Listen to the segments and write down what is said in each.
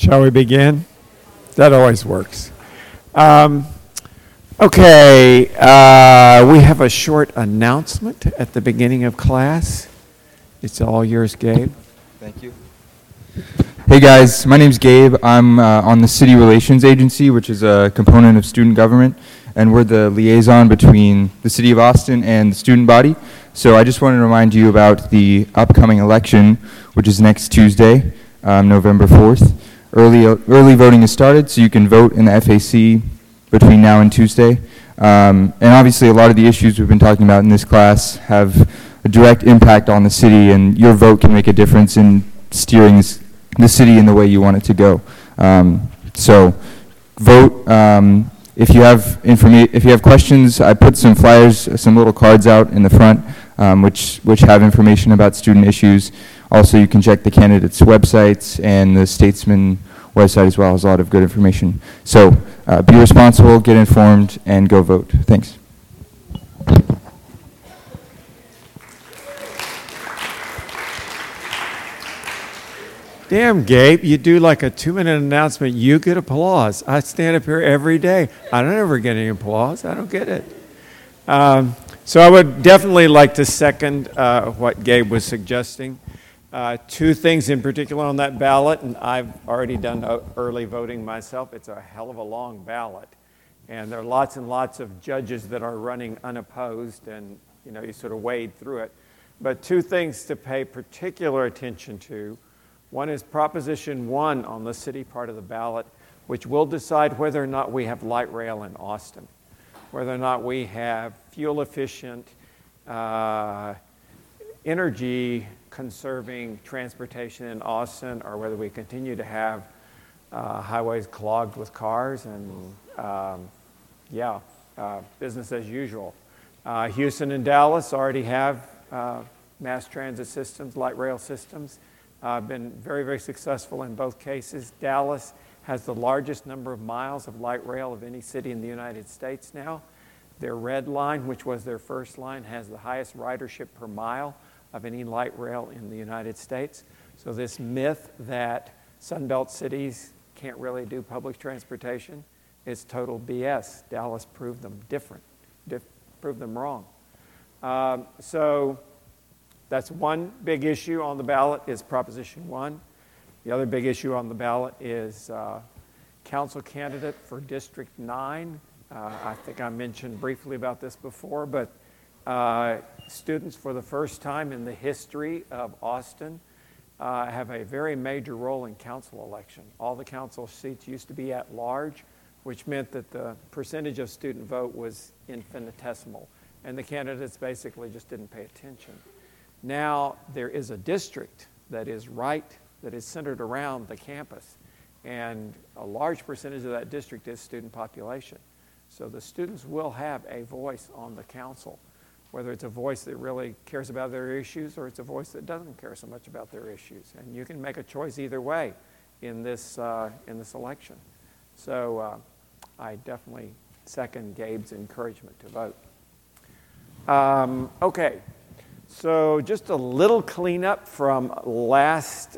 Shall we begin? That always works. Okay, we have a short announcement at the beginning of class. It's all yours, Gabe. Thank you. Hey guys, my name's Gabe. I'm on the City Relations Agency, which is a component of student government, and we're the liaison between the City of Austin and the student body. So I just wanted to remind you about the upcoming election, which is next Tuesday, November 4th. Early voting has started, so you can vote in the FAC between now and Tuesday. And obviously a lot of the issues we've been talking about in this class have a direct impact on the city, and your vote can make a difference in steering the city in the way you want it to go. So vote. If you have questions, I put some flyers, some little cards out in the front, which have information about student issues. Also, you can check the candidates' websites, and the Statesman website as well has a lot of good information. So be responsible, get informed, and go vote. Thanks. Damn, Gabe, you do like a 2-minute announcement, you get applause. I stand up here every day. I don't ever get any applause. I don't get it. So I would definitely like to second what Gabe was suggesting. Two things in particular on that ballot, and I've already done early voting myself. It's a hell of a long ballot, and there are lots and lots of judges that are running unopposed, and you sort of wade through it. But two things to pay particular attention to. One is Proposition 1 on the city part of the ballot, which will decide whether or not we have light rail in Austin, whether or not we have fuel-efficient, energy-conserving transportation in Austin, or whether we continue to have highways clogged with cars and, business as usual. Houston and Dallas already have mass transit systems, light rail systems. Been very, very successful in both cases. Dallas has the largest number of miles of light rail of any city in the United States now. Their red line, which was their first line, has the highest ridership per mile of any light rail in the United States. So this myth that Sunbelt cities can't really do public transportation is total BS. Dallas proved them proved them wrong. So that's one big issue on the ballot is Proposition 1. The other big issue on the ballot is council candidate for District 9. I think I mentioned briefly about this before, but students for the first time in the history of Austin have a very major role in council election. All the council seats used to be at large, which meant that the percentage of student vote was infinitesimal, and the candidates basically just didn't pay attention. Now there is a district that is centered around the campus, and a large percentage of that district is student population. So the students will have a voice on the council, whether it's a voice that really cares about their issues or it's a voice that doesn't care so much about their issues. And you can make a choice either way in this election. So I definitely second Gabe's encouragement to vote. Okay. So just a little cleanup from last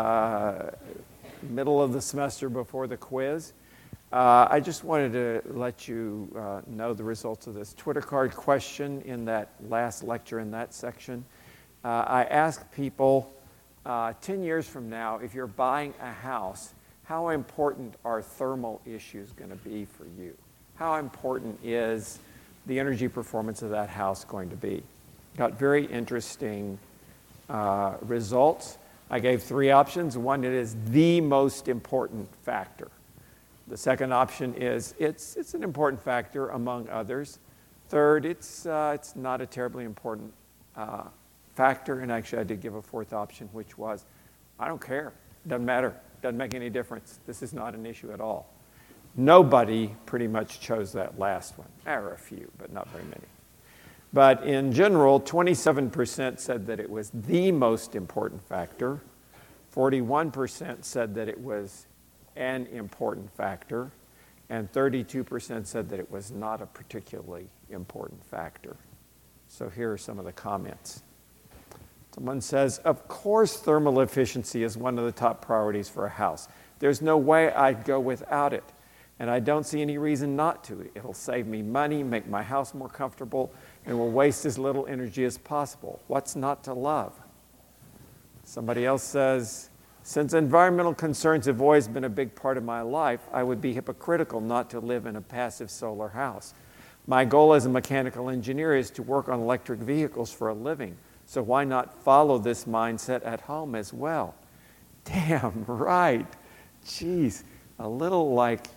middle of the semester before the quiz. I just wanted to let you know the results of this Twitter card question in that last lecture in that section. I asked people 10 years from now, if you're buying a house, how important are thermal issues going to be for you? How important is the energy performance of that house going to be? Got very interesting results. I gave 3 options. One, it is the most important factor. The second option is it's an important factor among others. Third, it's not a terribly important factor. And actually, I did give a fourth option, which was, I don't care. Doesn't matter. Doesn't make any difference. This is not an issue at all. Nobody pretty much chose that last one. There were a few, but not very many. But in general, 27% said that it was the most important factor. 41% said that it was an important factor. And 32% said that it was not a particularly important factor. So here are some of the comments. Someone says, of course thermal efficiency is one of the top priorities for a house. There's no way I'd go without it. And I don't see any reason not to. It'll save me money, make my house more comfortable, and will waste as little energy as possible. What's not to love? Somebody else says, since environmental concerns have always been a big part of my life, I would be hypocritical not to live in a passive solar house. My goal as a mechanical engineer is to work on electric vehicles for a living. So why not follow this mindset at home as well? Damn right. Jeez. A little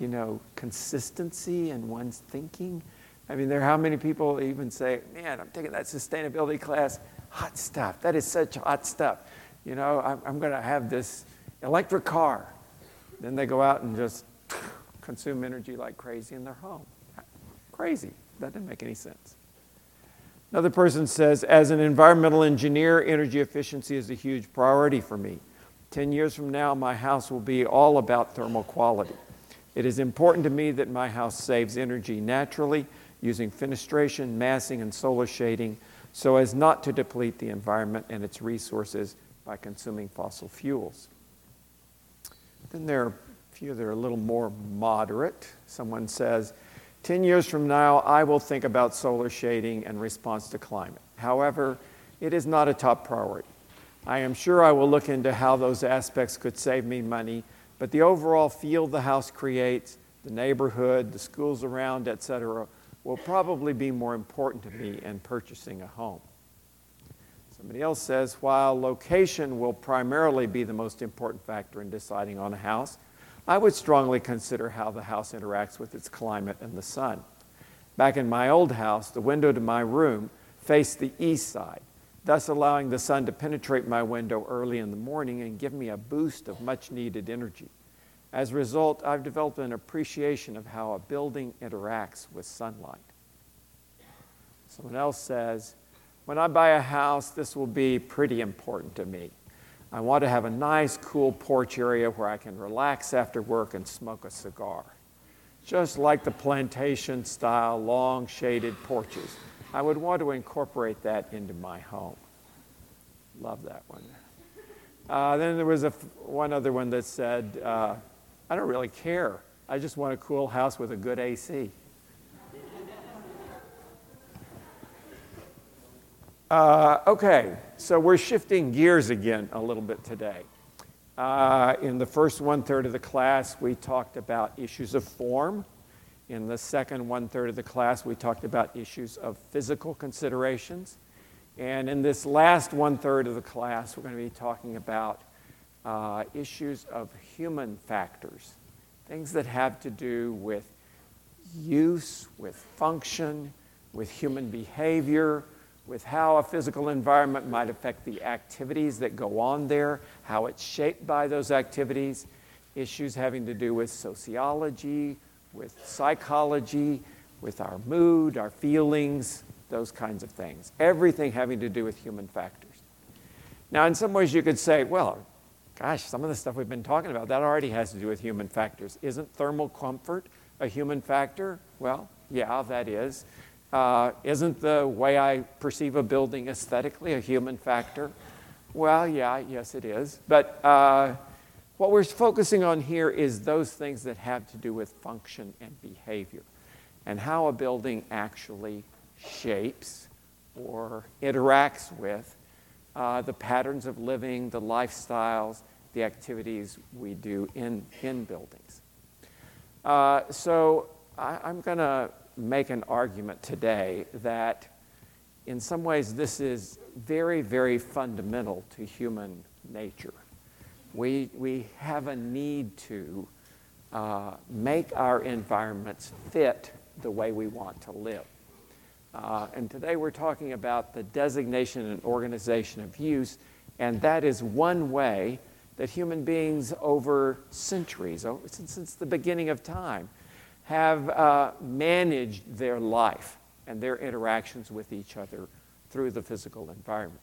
consistency in one's thinking. I mean, how many people even say, man, I'm taking that sustainability class, hot stuff. That is such hot stuff. I'm going to have this electric car. Then they go out and just consume energy like crazy in their home. Crazy. That didn't make any sense. Another person says, as an environmental engineer, energy efficiency is a huge priority for me. 10 years from now, my house will be all about thermal quality. It is important to me that my house saves energy naturally using fenestration, massing, and solar shading so as not to deplete the environment and its resources by consuming fossil fuels. Then there are a few that are a little more moderate. Someone says, 10 years from now, I will think about solar shading and response to climate. However, it is not a top priority. I am sure I will look into how those aspects could save me money, but the overall feel the house creates, the neighborhood, the schools around, etc., will probably be more important to me in purchasing a home. Somebody else says, while location will primarily be the most important factor in deciding on a house, I would strongly consider how the house interacts with its climate and the sun. Back in my old house, the window to my room faced the east side, thus allowing the sun to penetrate my window early in the morning and give me a boost of much-needed energy. As a result, I've developed an appreciation of how a building interacts with sunlight. Someone else says, when I buy a house, this will be pretty important to me. I want to have a nice, cool porch area where I can relax after work and smoke a cigar. Just like the plantation-style, long, shaded porches. I would want to incorporate that into my home. Love that one. Then there was one other one that said, I don't really care. I just want a cool house with a good AC. Okay, so we're shifting gears again a little bit today. In the first one-third of the class, we talked about issues of form. In the second one-third of the class, we talked about issues of physical considerations. And in this last one-third of the class, we're going to be talking about issues of human factors, things that have to do with use, with function, with human behavior, with how a physical environment might affect the activities that go on there, how it's shaped by those activities, issues having to do with sociology, with psychology, with our mood, our feelings, those kinds of things. Everything having to do with human factors. Now, in some ways you could say, well, gosh, some of the stuff we've been talking about, that already has to do with human factors. Isn't thermal comfort a human factor? Well, yeah, that is. Isn't the way I perceive a building aesthetically a human factor? Well, yeah, yes it is. But what we're focusing on here is those things that have to do with function and behavior and how a building actually shapes or interacts with the patterns of living, the lifestyles, the activities we do in buildings. So I'm going to make an argument today that in some ways this is very, very fundamental to human nature. We have a need to make our environments fit the way we want to live. And today we're talking about the designation and organization of use, and that is one way that human beings over centuries, since the beginning of time, have managed their life and their interactions with each other through the physical environment.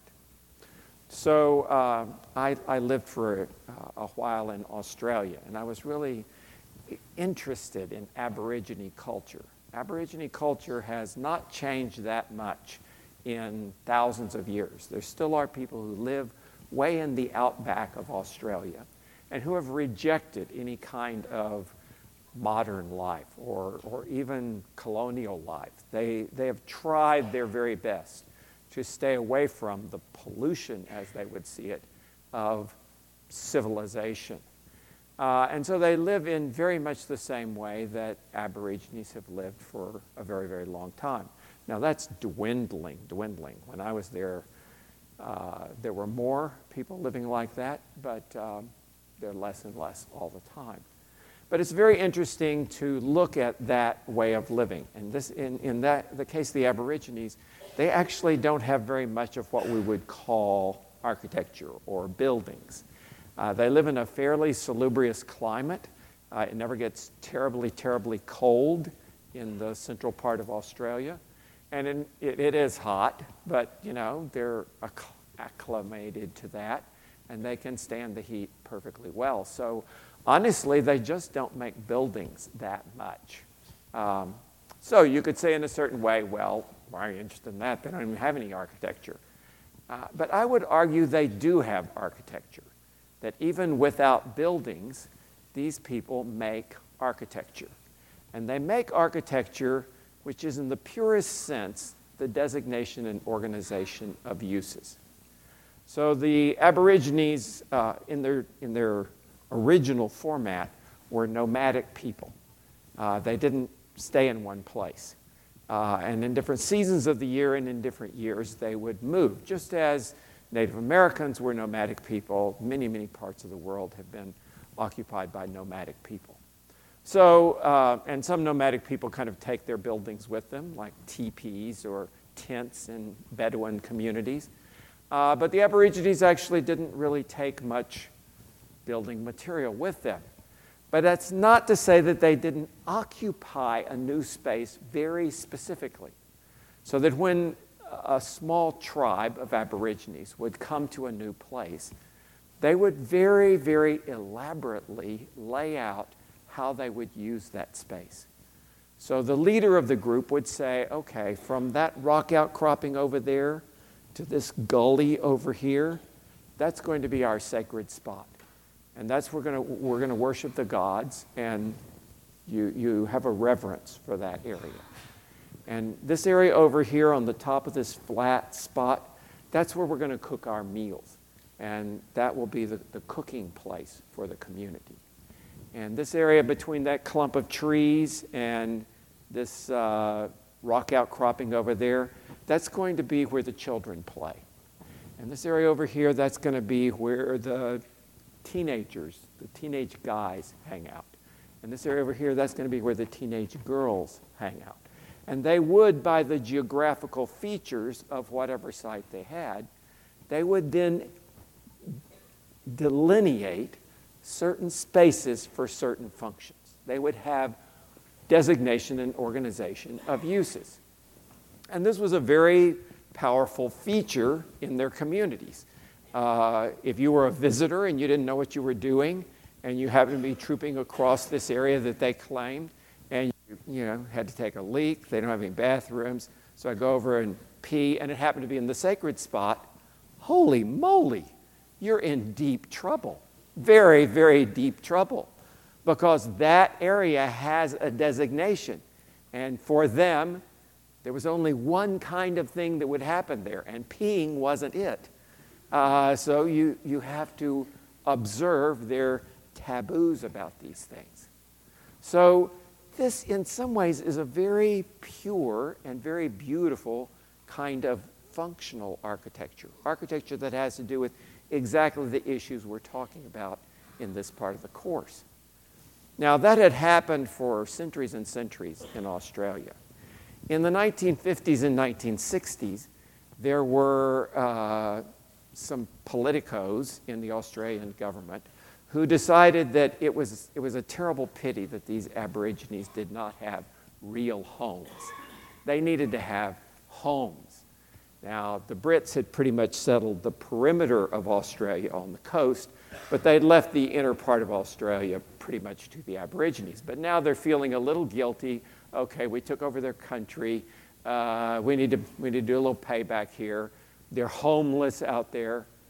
So I lived for a while in Australia, and I was really interested in Aborigine culture. Aborigine culture has not changed that much in thousands of years. There still are people who live way in the outback of Australia, and who have rejected any kind of modern life or even colonial life. They have tried their very best to stay away from the pollution, as they would see it, of civilization. And so they live in very much the same way that Aborigines have lived for a very, very long time. Now that's dwindling. When I was there, there were more people living like that, but they're less and less all the time. But it's very interesting to look at that way of living. And this, in the case of the Aborigines, they actually don't have very much of what we would call architecture or buildings. They live in a fairly salubrious climate. It never gets terribly, terribly cold in the central part of Australia. And it is hot, but you know, they're acclimated to that, and they can stand the heat perfectly well. So honestly, they just don't make buildings that much. So you could say in a certain way, well, why are you interested in that? They don't even have any architecture. But I would argue they do have architecture, that even without buildings, these people make architecture. And they make architecture which is in the purest sense the designation and organization of uses. So the Aborigines, in their original format, were nomadic people. They didn't stay in one place. And in different seasons of the year and in different years, they would move. Just as Native Americans were nomadic people, many, many parts of the world have been occupied by nomadic people. So, and some nomadic people kind of take their buildings with them, like teepees or tents in Bedouin communities. But the Aborigines actually didn't really take much building material with them. But that's not to say that they didn't occupy a new space very specifically. So that when a small tribe of Aborigines would come to a new place, they would very, very elaborately lay out how they would use that space. So the leader of the group would say, okay, from that rock outcropping over there to this gully over here, that's going to be our sacred spot. And that's where we're going to worship the gods, and you have a reverence for that area. And this area over here on the top of this flat spot, that's where we're going to cook our meals. And that will be the cooking place for the community. And this area between that clump of trees and this rock outcropping over there, that's going to be where the children play. And this area over here, that's going to be where the teenagers, the teenage guys hang out. And this area over here, that's going to be where the teenage girls hang out. And they would, by the geographical features of whatever site they had, they would then delineate certain spaces for certain functions. They would have designation and organization of uses. And this was a very powerful feature in their communities. If you were a visitor and you didn't know what you were doing, and you happened to be trooping across this area that they claimed, and you had to take a leak, they don't have any bathrooms, so I go over and pee, and it happened to be in the sacred spot, holy moly, you're in deep trouble. Very, very deep trouble, because that area has a designation. And for them, there was only one kind of thing that would happen there, and peeing wasn't it. So you have to observe their taboos about these things. So this, in some ways, is a very pure and very beautiful kind of functional architecture. Architecture that has to do with exactly the issues we're talking about in this part of the course. Now, that had happened for centuries and centuries in Australia. In the 1950s and 1960s, there were some politicos in the Australian government who decided that it was a terrible pity that these Aborigines did not have real homes. They needed to have homes. Now, the Brits had pretty much settled the perimeter of Australia on the coast, but they'd left the inner part of Australia pretty much to the Aborigines. But now they're feeling a little guilty. Okay, we took over their country. We need to do a little payback here. They're homeless out there.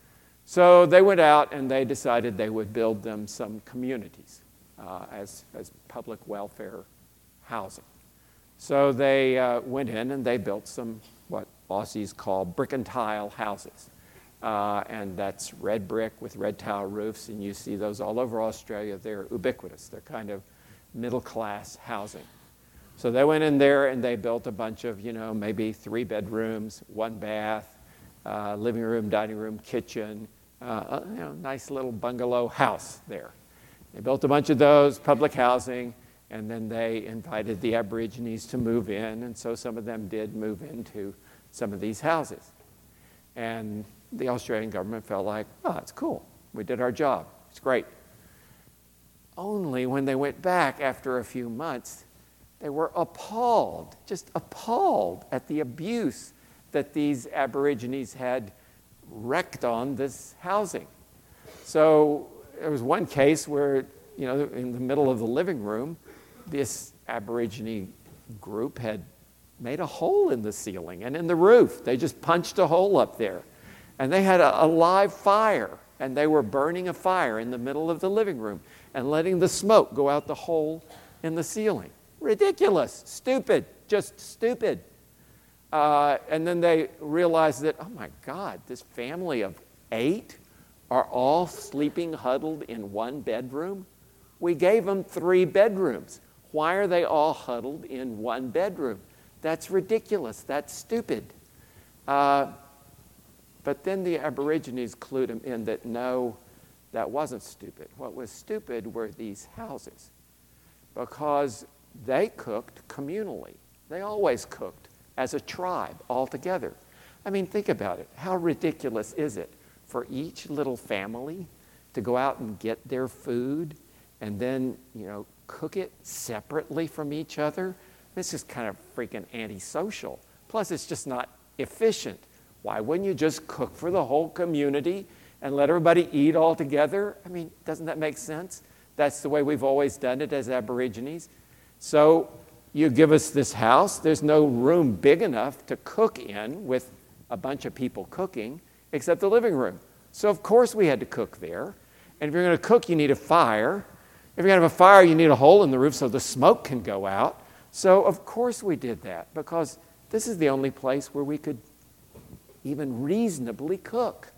So they went out and they decided they would build them some communities as public welfare housing. So they went in and they built some what Aussies call brick and tile houses. And that's red brick with red tile roofs, and you see those all over Australia. They're ubiquitous. They're kind of middle-class housing. So they went in there and they built a bunch of, maybe 3 bedrooms, 1 bath, living room, dining room, kitchen, nice little bungalow house there. They built a bunch of those, public housing, and then they invited the Aborigines to move in, and so some of them did move into some of these houses. And the Australian government felt like, oh, that's cool. We did our job. It's great. Only when they went back after a few months, they were appalled, just appalled at the abuse that these Aborigines had wreaked on this housing. So there was one case where, in the middle of the living room, this Aborigine group had made a hole in the ceiling and in the roof. They just punched a hole up there. And they had a live fire, and they were burning a fire in the middle of the living room and letting the smoke go out the hole in the ceiling. Ridiculous, stupid, just stupid. And then they realized that, oh my God, this family of 8 are all sleeping huddled in 1 bedroom? We gave them 3 bedrooms. Why are they all huddled in 1 bedroom? That's ridiculous. That's stupid. But then the Aborigines clued them in that no, that wasn't stupid. What was stupid were these houses, because they cooked communally. They always cooked as a tribe all together. I mean, think about it. How ridiculous is it for each little family to go out and get their food and then, cook it separately from each other? This is kind of freaking antisocial. Plus, it's just not efficient. Why wouldn't you just cook for the whole community and let everybody eat all together? I mean, doesn't that make sense? That's the way we've always done it as Aborigines. So you give us this house. There's no room big enough to cook in with a bunch of people cooking except the living room. So of course we had to cook there. And if you're going to cook, you need a fire. If you're going to have a fire, you need a hole in the roof so the smoke can go out. So of course we did that, because this is the only place where we could even reasonably cook.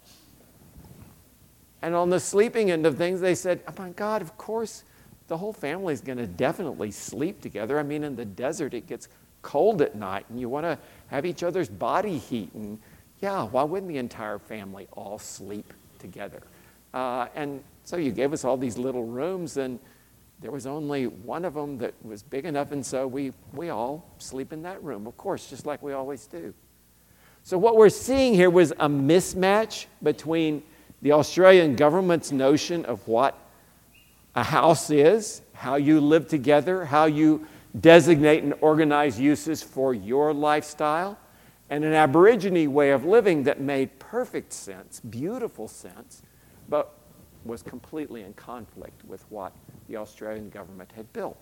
And on the sleeping end of things, they said, oh my God, of course the whole family is going to definitely sleep together. I mean, in the desert, it gets cold at night, and you want to have each other's body heat. And yeah, why wouldn't the entire family all sleep together? And so you gave us all these little rooms, and there was only one of them that was big enough, and so we all sleep in that room, of course, just like we always do. So what we're seeing here was a mismatch between the Australian government's notion of what a house is, how you live together, how you designate and organize uses for your lifestyle, and an Aborigine way of living that made perfect sense, beautiful sense, but was completely in conflict with what the Australian government had built.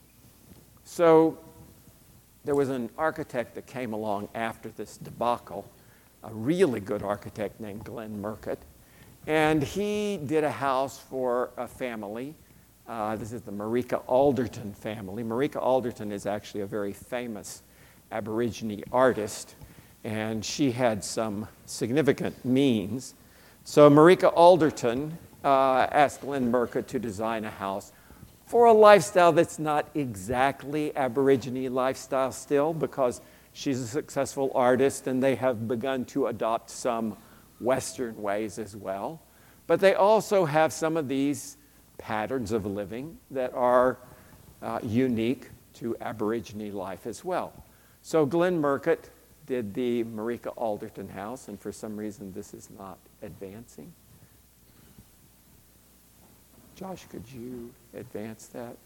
So there was an architect that came along after this debacle, a really good architect named Glenn Murcutt, and he did a house for a family. This is the Marika Alderton family. Marika Alderton is actually a very famous Aborigine artist, and she had some significant means. So Marika Alderton asked Glenn Murcutt to design a house for a lifestyle that's not exactly Aborigine lifestyle still, because she's a successful artist and they have begun to adopt some Western ways as well. But they also have some of these patterns of living that are unique to Aborigine life as well. So Glenn Murcutt did the Marika Alderton house, and for some reason this is not advancing. Josh, could you advance that?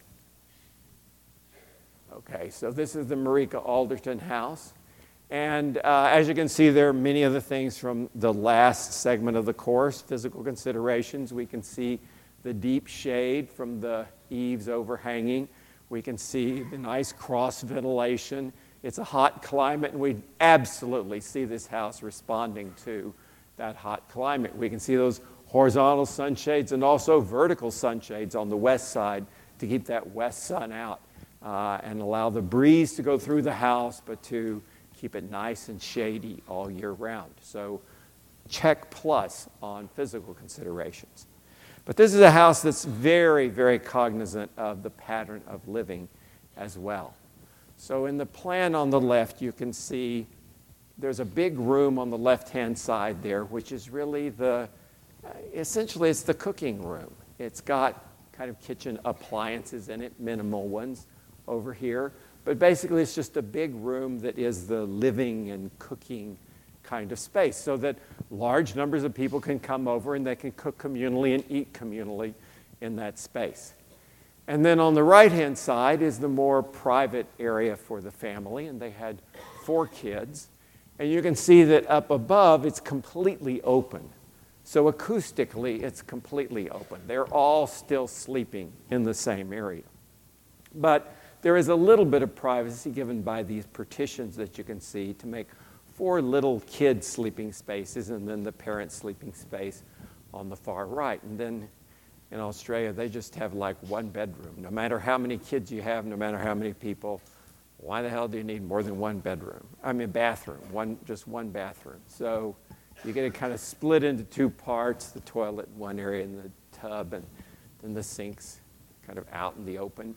Okay, so this is the Marika Alderton house. And as you can see, there are many of the things from the last segment of the course, physical considerations. We can see the deep shade from the eaves overhanging. We can see the nice cross ventilation. It's a hot climate, and we absolutely see this house responding to that hot climate. We can see those horizontal sunshades and also vertical sunshades on the west side to keep that west sun out and allow the breeze to go through the house, but to keep it nice and shady all year round. So check plus on physical considerations. But this is a house that's very, very cognizant of the pattern of living as well. So in the plan on the left, you can see there's a big room on the left-hand side there, which is really essentially it's the cooking room. It's got kind of kitchen appliances in it, minimal ones over here. But basically, it's just a big room that is the living and cooking kind of space so that large numbers of people can come over and they can cook communally and eat communally in that space. And then on the right-hand side is the more private area for the family, and they had 4 kids. And you can see that up above, it's completely open. So acoustically, it's completely open. They're all still sleeping in the same area. But there is a little bit of privacy given by these partitions that you can see to make 4 little kid sleeping spaces and then the parent sleeping space on the far right. And then in Australia, they just have like 1 bedroom. No matter how many kids you have, no matter how many people, why the hell do you need more than 1 bedroom? I mean, bathroom, just one bathroom. So you get it kind of split into 2 parts, the toilet in one area and the tub, and then the sinks kind of out in the open.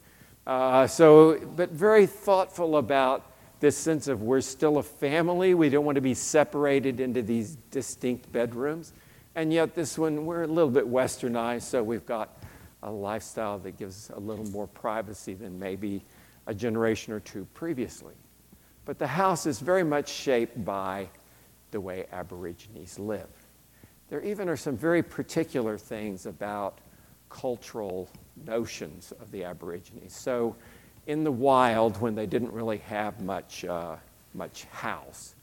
But very thoughtful about this sense of we're still a family. We don't want to be separated into these distinct bedrooms. And yet this one, we're a little bit westernized, so we've got a lifestyle that gives a little more privacy than maybe a generation or 2 previously. But the house is very much shaped by the way Aborigines live. There even are some very particular things about cultural notions of the Aborigines. So in the wild, when they didn't really have much house,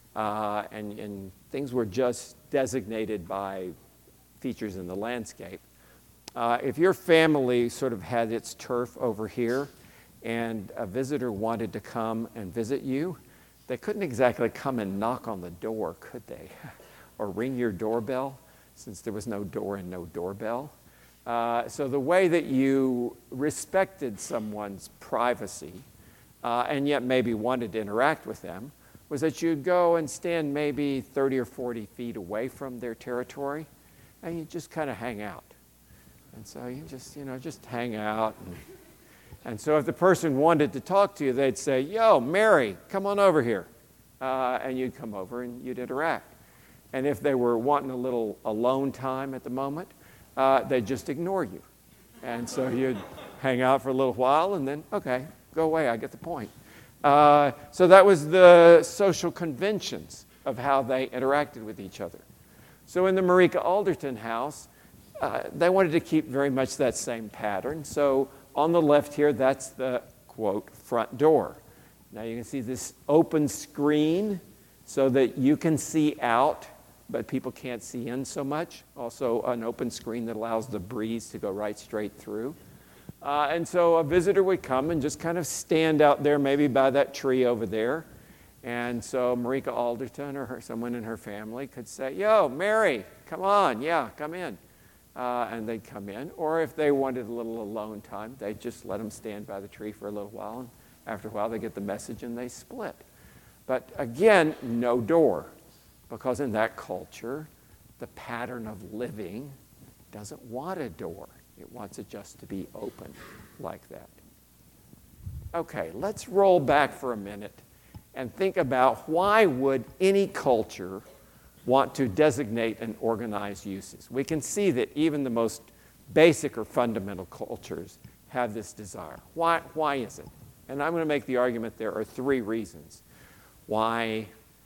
and things were just designated by features in the landscape, if your family sort of had its turf over here and a visitor wanted to come and visit you, they couldn't exactly come and knock on the door, could they? Or ring your doorbell, since there was no door and no doorbell. So the way that you respected someone's privacy and yet maybe wanted to interact with them was that you'd go and stand maybe 30 or 40 feet away from their territory and you just kind of hang out. And so you just hang out. And so if the person wanted to talk to you, they'd say, "Yo, Mary, come on over here." And you'd come over and you'd interact. And if they were wanting a little alone time at the moment, they'd just ignore you. And so you'd hang out for a little while and then, okay, go away, I get the point. So that was the social conventions of how they interacted with each other. So in the Marika Alderton house, they wanted to keep very much that same pattern. So on the left here, that's the, quote, front door. Now you can see this open screen so that you can see out, but people can't see in so much. Also an open screen that allows the breeze to go right straight through. And so a visitor would come and just kind of stand out there, maybe by that tree over there. And so Marika Alderton or someone in her family could say, "Yo, Mary, come on, yeah, come in." And they'd come in. Or if they wanted a little alone time, they'd just let them stand by the tree for a little while. And after a while, they get the message and they split. But again, no door. Because in that culture, the pattern of living doesn't want a door. It wants it just to be open like that. Okay, let's roll back for a minute and think about why would any culture want to designate and organize uses. We can see that even the most basic or fundamental cultures have this desire. Why is it? And I'm going to make the argument there are 3 reasons why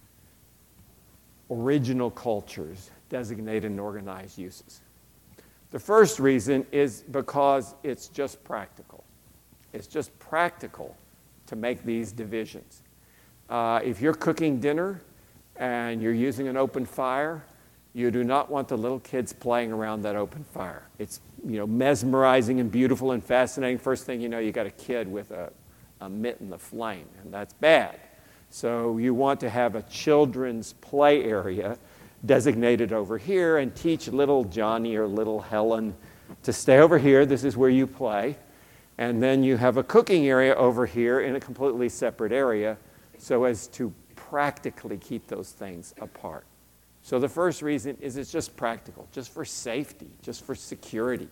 original cultures designate and organize uses. The first reason is because it's just practical. It's just practical to make these divisions. If you're cooking dinner and you're using an open fire, you do not want the little kids playing around that open fire. It's mesmerizing and beautiful and fascinating. First thing you know, you got a kid with a mitt in the flame, and that's bad. So you want to have a children's play area designated over here and teach little Johnny or little Helen to stay over here. This is where you play. And then you have a cooking area over here in a completely separate area so as to practically keep those things apart. So the first reason is it's just practical, just for safety, just for security.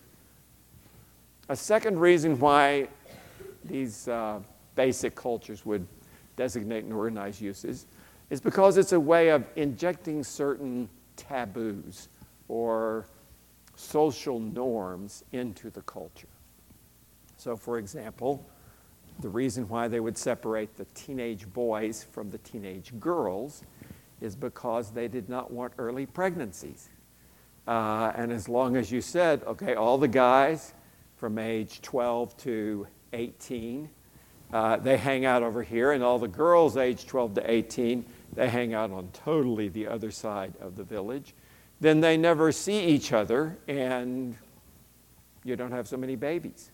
A second reason why these basic cultures would designate and organize uses is because it's a way of injecting certain taboos or social norms into the culture. So, for example, the reason why they would separate the teenage boys from the teenage girls is because they did not want early pregnancies. And as long as you said, okay, all the guys from age 12 to 18, they hang out over here, and all the girls age 12 to 18, they hang out on totally the other side of the village, then they never see each other, and you don't have so many babies.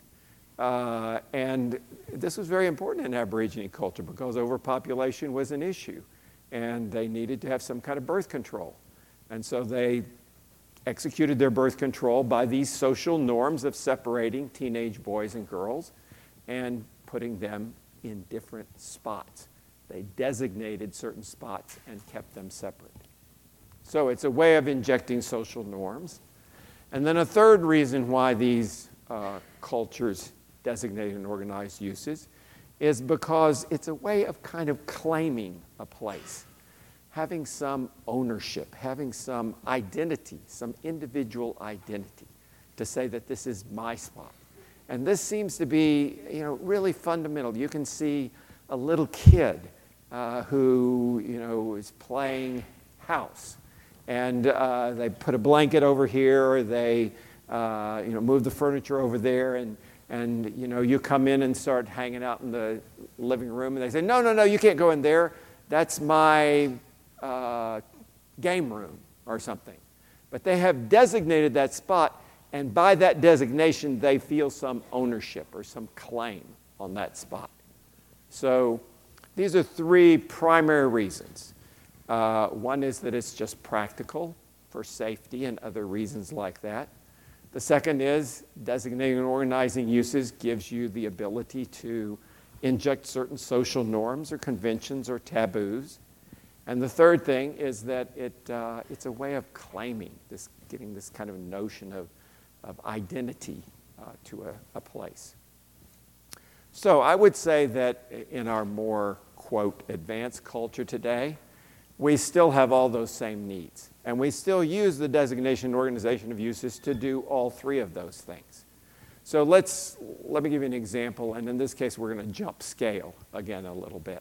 And this was very important in Aborigine culture because overpopulation was an issue, and they needed to have some kind of birth control. And so they executed their birth control by these social norms of separating teenage boys and girls and putting them in different spots. They designated certain spots and kept them separate. So it's a way of injecting social norms. And then a third reason why these cultures designate and organize uses is because it's a way of kind of claiming a place, having some ownership, having some identity, some individual identity to say that this is my spot. And this seems to be, really fundamental. You can see a little kid who, is playing house, and they put a blanket over here, or they, move the furniture over there, and you come in and start hanging out in the living room, and they say, no, you can't go in there. That's my game room or something. But they have designated that spot, and by that designation, they feel some ownership or some claim on that spot. So these are three primary reasons. One is that it's just practical for safety and other reasons like that. The second is designating and organizing uses gives you the ability to inject certain social norms or conventions or taboos. And the third thing is that it's a way of claiming, getting this kind of notion of identity to a place. So I would say that in our more, quote, advanced culture today, we still have all those same needs. And we still use the designation and organization of uses to do all three of those things. So let me give you an example, and in this case we're going to jump scale again a little bit.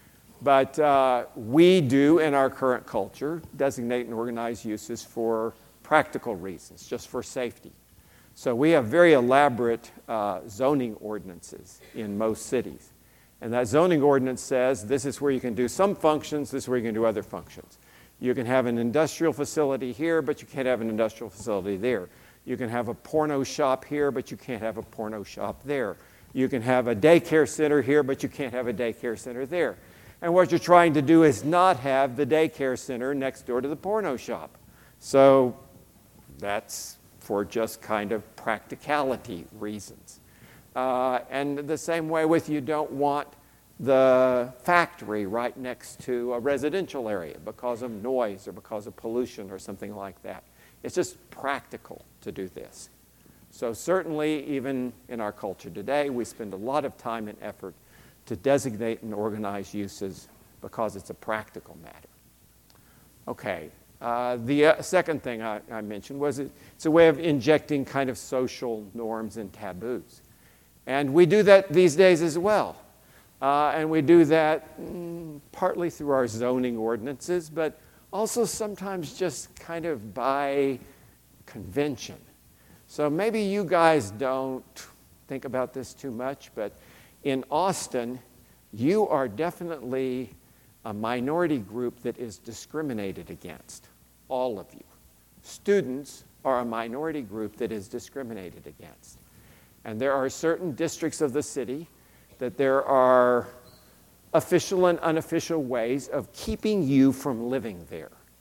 But we do in our current culture designate and organize uses for practical reasons, just for safety. So we have very elaborate zoning ordinances in most cities. And that zoning ordinance says this is where you can do some functions, this is where you can do other functions. You can have an industrial facility here, but you can't have an industrial facility there. You can have a porno shop here, but you can't have a porno shop there. You can have a daycare center here, but you can't have a daycare center there. And what you're trying to do is not have the daycare center next door to the porno shop. So that's for just kind of practicality reasons. And the same way with you don't want the factory right next to a residential area because of noise or because of pollution or something like that. It's just practical to do this. So certainly, even in our culture today, we spend a lot of time and effort to designate and organize uses because it's a practical matter. Okay, the second thing I mentioned was it's a way of injecting kind of social norms and taboos. And we do that these days as well. And we do that partly through our zoning ordinances, but also sometimes just kind of by convention. So maybe you guys don't think about this too much, but in Austin, you are definitely a minority group that is discriminated against, all of you. Students are a minority group that is discriminated against. And there are certain districts of the city that there are official and unofficial ways of keeping you from living there.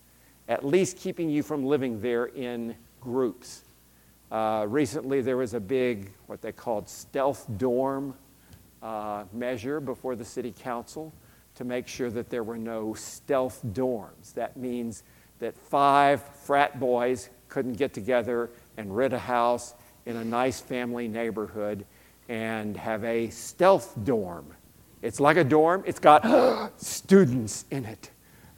at least keeping you from living there in groups. Recently, there was a big, what they called stealth dorm measure before the city council to make sure that there were no stealth dorms. That means that 5 frat boys couldn't get together and rent a house in a nice family neighborhood and have a stealth dorm. It's like a dorm. It's got students in it.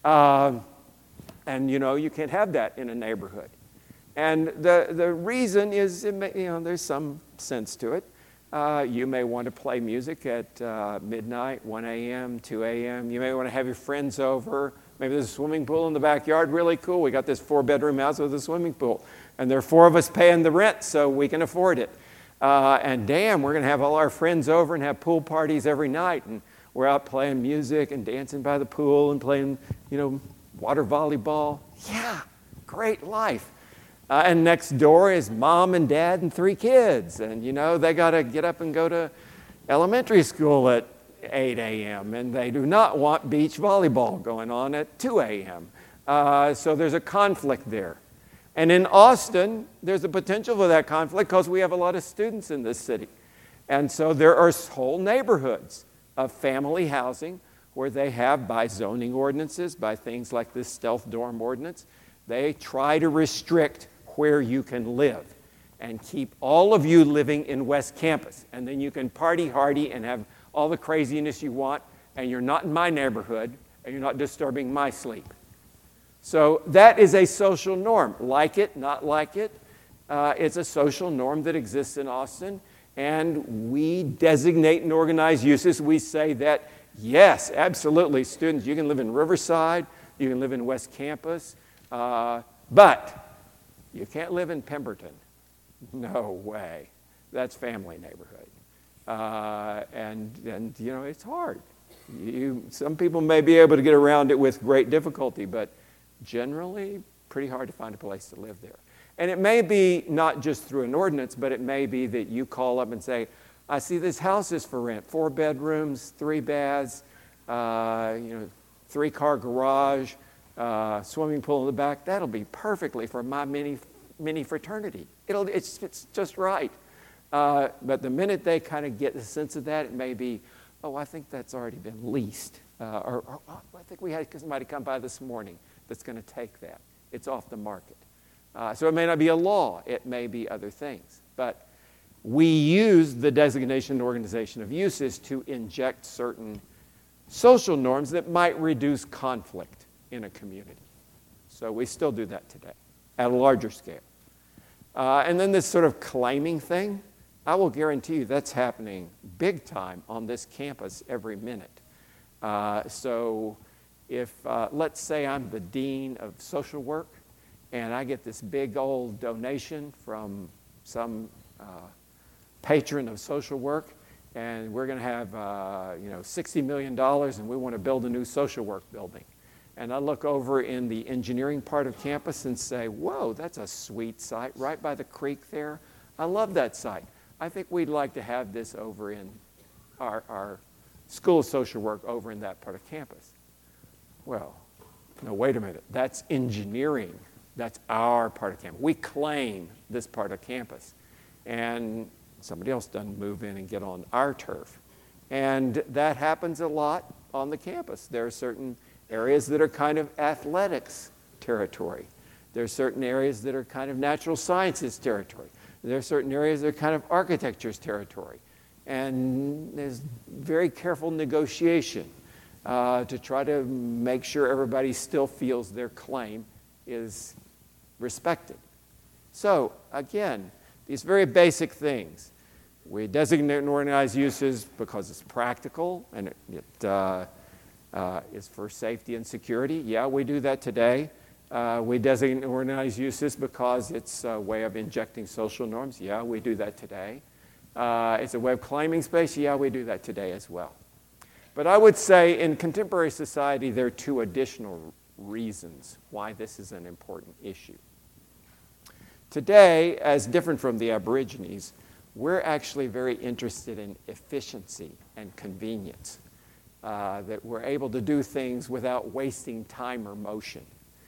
And, you can't have that in a neighborhood. And the reason is, there's some sense to it. You may want to play music at midnight, 1 a.m., 2 a.m. You may want to have your friends over. Maybe there's a swimming pool in the backyard. Really cool. We got this 4-bedroom house with a swimming pool. And there are 4 of us paying the rent, so we can afford it. And damn, we're going to have all our friends over and have pool parties every night. And we're out playing music and dancing by the pool and playing, water volleyball. Yeah, great life. And next door is mom and dad and 3 kids. And, they got to get up and go to elementary school at 8 a.m. And they do not want beach volleyball going on at 2 a.m. So there's a conflict there. And in Austin, there's a potential for that conflict because we have a lot of students in this city. And so there are whole neighborhoods of family housing where they have, by zoning ordinances, by things like this stealth dorm ordinance, they try to restrict where you can live and keep all of you living in West Campus. And then you can party hardy and have all the craziness you want, and you're not in my neighborhood, and you're not disturbing my sleep. So that is a social norm. Like it, not like it, it's a social norm that exists in Austin. And we designate and organize uses. We say that, yes, absolutely, students, you can live in Riverside, you can live in West Campus, but you can't live in Pemberton. No way. That's family neighborhood. And it's hard. Some people may be able to get around it with great difficulty, but generally, pretty hard to find a place to live there. And it may be not just through an ordinance, but it may be that you call up and say, I see this house is for rent, 4 bedrooms, 3 baths, 3-car garage, swimming pool in the back. That'll be perfectly for my mini fraternity. It's just right. But the minute they kind of get the sense of that, it may be, I think that's already been leased. I think we had somebody come by this morning that's going to take that. It's off the market. So it may not be a law. It may be other things. But we use the designation and organization of uses to inject certain social norms that might reduce conflict in a community. So we still do that today at a larger scale. And then this sort of claiming thing, I will guarantee you that's happening big time on this campus every minute. So if, let's say I'm the dean of social work, and I get this big old donation from some patron of social work, and we're going to have $60 million, and we want to build a new social work building. And I look over in the engineering part of campus and say, whoa, that's a sweet site right by the creek there. I love that site. I think we'd like to have this over in our School of Social Work over in that part of campus. Well, no, wait a minute. That's engineering. That's our part of campus. We claim this part of campus. And somebody else doesn't move in and get on our turf. And that happens a lot on the campus. There are certain areas that are kind of athletics territory. There are certain areas that are kind of natural sciences territory. There are certain areas that are kind of architecture's territory. And there's very careful negotiation to try to make sure everybody still feels their claim is respected. So, again, these very basic things. We designate and organize uses because it's practical and it is for safety and security. Yeah, we do that today. We designate and organize uses because it's a way of injecting social norms. Yeah, we do that today. It's a way of claiming space. Yeah, we do that today as well. But I would say in contemporary society, there are 2 additional reasons why this is an important issue. Today, as different from the Aborigines, we're actually very interested in efficiency and convenience, that we're able to do things without wasting time or motion.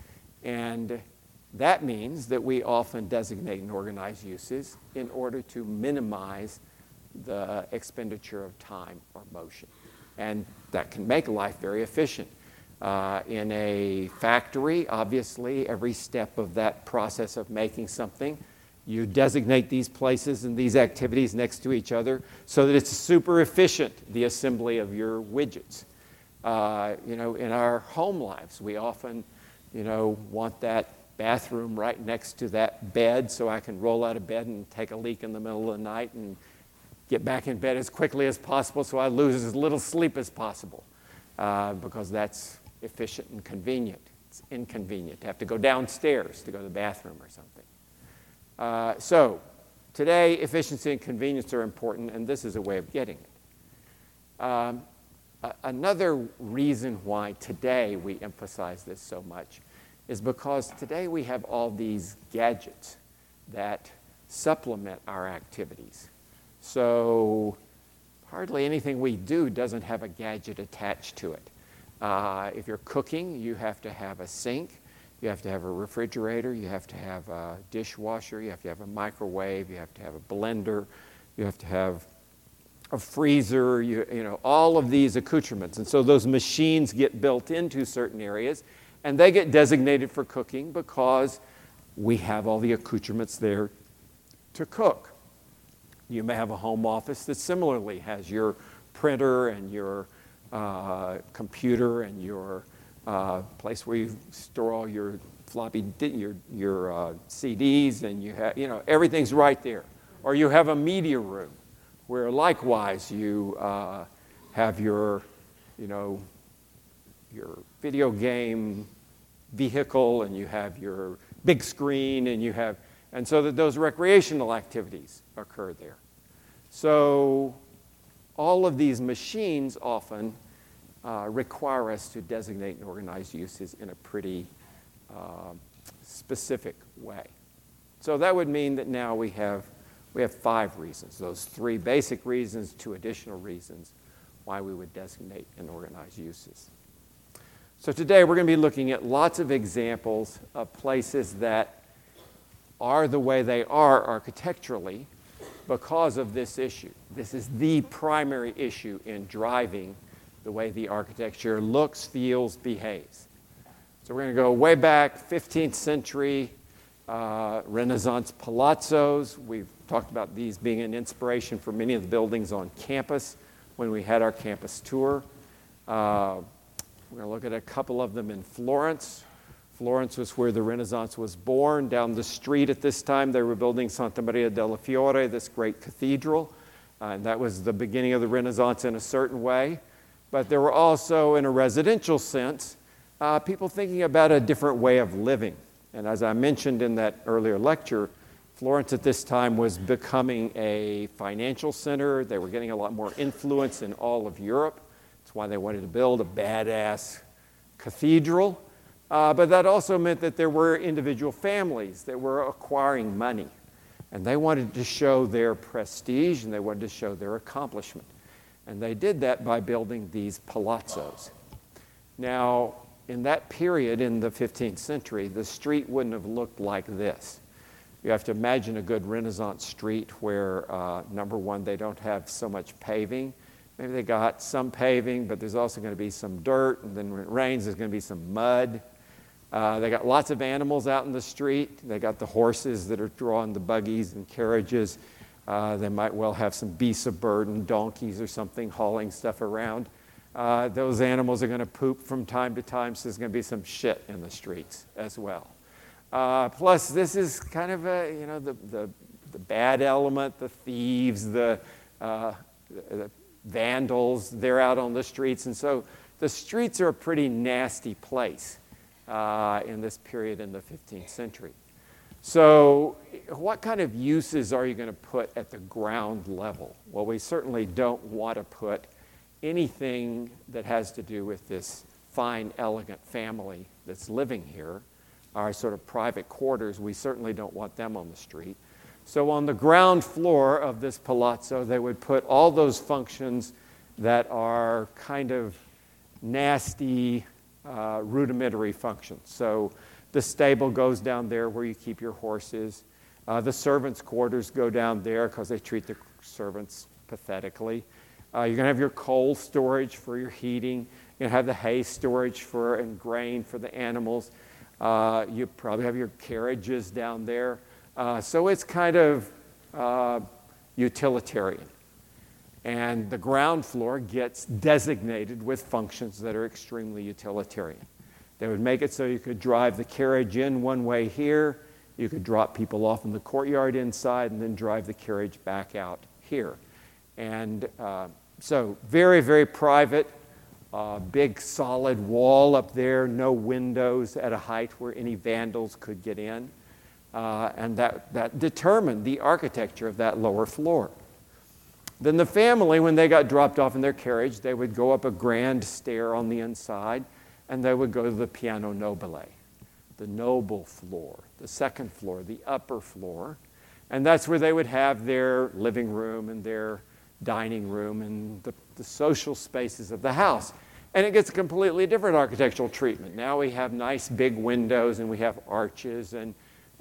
And that means that we often designate and organize uses in order to minimize the expenditure of time or motion. And that can make life very efficient. In a factory, obviously, every step of that process of making something, you designate these places and these activities next to each other so that it's super efficient, the assembly of your widgets. In our home lives, we often, want that bathroom right next to that bed so I can roll out of bed and take a leak in the middle of the night and get back in bed as quickly as possible so I lose as little sleep as possible, because that's efficient and convenient. It's inconvenient to have to go downstairs to go to the bathroom or something. So today, efficiency and convenience are important, and this is a way of getting it. Another reason why today we emphasize this so much is because today we have all these gadgets that supplement our activities. So hardly anything we do doesn't have a gadget attached to it. If you're cooking, you have to have a sink, you have to have a refrigerator, you have to have a dishwasher, you have to have a microwave, you have to have a blender, you have to have a freezer, all of these accoutrements. And so those machines get built into certain areas, and they get designated for cooking because we have all the accoutrements there to cook. You may have a home office that similarly has your printer and your computer and your place where you store all your your CDs, and you have, everything's right there. Or you have a media room where likewise you have your video game vehicle, and you have your big screen, and so that those recreational activities occur there. So all of these machines often require us to designate and organize uses in a pretty specific way. So that would mean that now we have 5 reasons, those 3 basic reasons, 2 additional reasons why we would designate and organize uses. So today we're going to be looking at lots of examples of places that are the way they are architecturally because of this issue. This is the primary issue in driving the way the architecture looks, feels, behaves. So we're going to go way back, 15th century, Renaissance palazzos. We've talked about these being an inspiration for many of the buildings on campus when we had our campus tour. We're going to look at a couple of them in Florence. Florence was where the Renaissance was born. Down the street at this time, they were building Santa Maria della Fiore, this great cathedral. And that was the beginning of the Renaissance in a certain way. But there were also, in a residential sense, people thinking about a different way of living. And as I mentioned in that earlier lecture, Florence at this time was becoming a financial center. They were getting a lot more influence in all of Europe. That's why they wanted to build a badass cathedral. But that also meant that there were individual families that were acquiring money. And they wanted to show their prestige, and they wanted to show their accomplishment. And they did that by building these palazzos. Now, in that period, in the 15th century, the street wouldn't have looked like this. You have to imagine a good Renaissance street where, number one, they don't have so much paving. Maybe they got some paving, but there's also going to be some dirt, and then when it rains, there's going to be some mud. They got lots of animals out in the street. They got the horses that are drawing the buggies and carriages. They might well have some beasts of burden, donkeys or something, hauling stuff around. Those animals are going to poop from time to time, so there's going to be some shit in the streets as well. Plus, this is kind of the bad element, the thieves, the vandals. They're out on the streets, and so the streets are a pretty nasty place in this period in the 15th century. So what kind of uses are you going to put at the ground level? Well, we certainly don't want to put anything that has to do with this fine, elegant family that's living here, our sort of private quarters. We certainly don't want them on the street. So on the ground floor of this palazzo, they would put all those functions that are kind of nasty, rudimentary functions. So The stable goes down there where you keep your horses. The servants' quarters go down there because they treat the servants pathetically. You're going to have your coal storage for your heating. You're going to have the hay storage and grain for the animals. You probably have your carriages down there. So it's kind of utilitarian. And the ground floor gets designated with functions that are extremely utilitarian. They would make it so you could drive the carriage in one way here, you could drop people off in the courtyard inside, and then drive the carriage back out here. And so very, very private, big solid wall up there, no windows at a height where any vandals could get in. And that determined the architecture of that lower floor. Then the family, when they got dropped off in their carriage, they would go up a grand stair on the inside, and they would go to the piano nobile, the noble floor, the second floor, the upper floor. And that's where they would have their living room and their dining room and the social spaces of the house. And it gets a completely different architectural treatment. Now we have nice big windows, and we have arches, and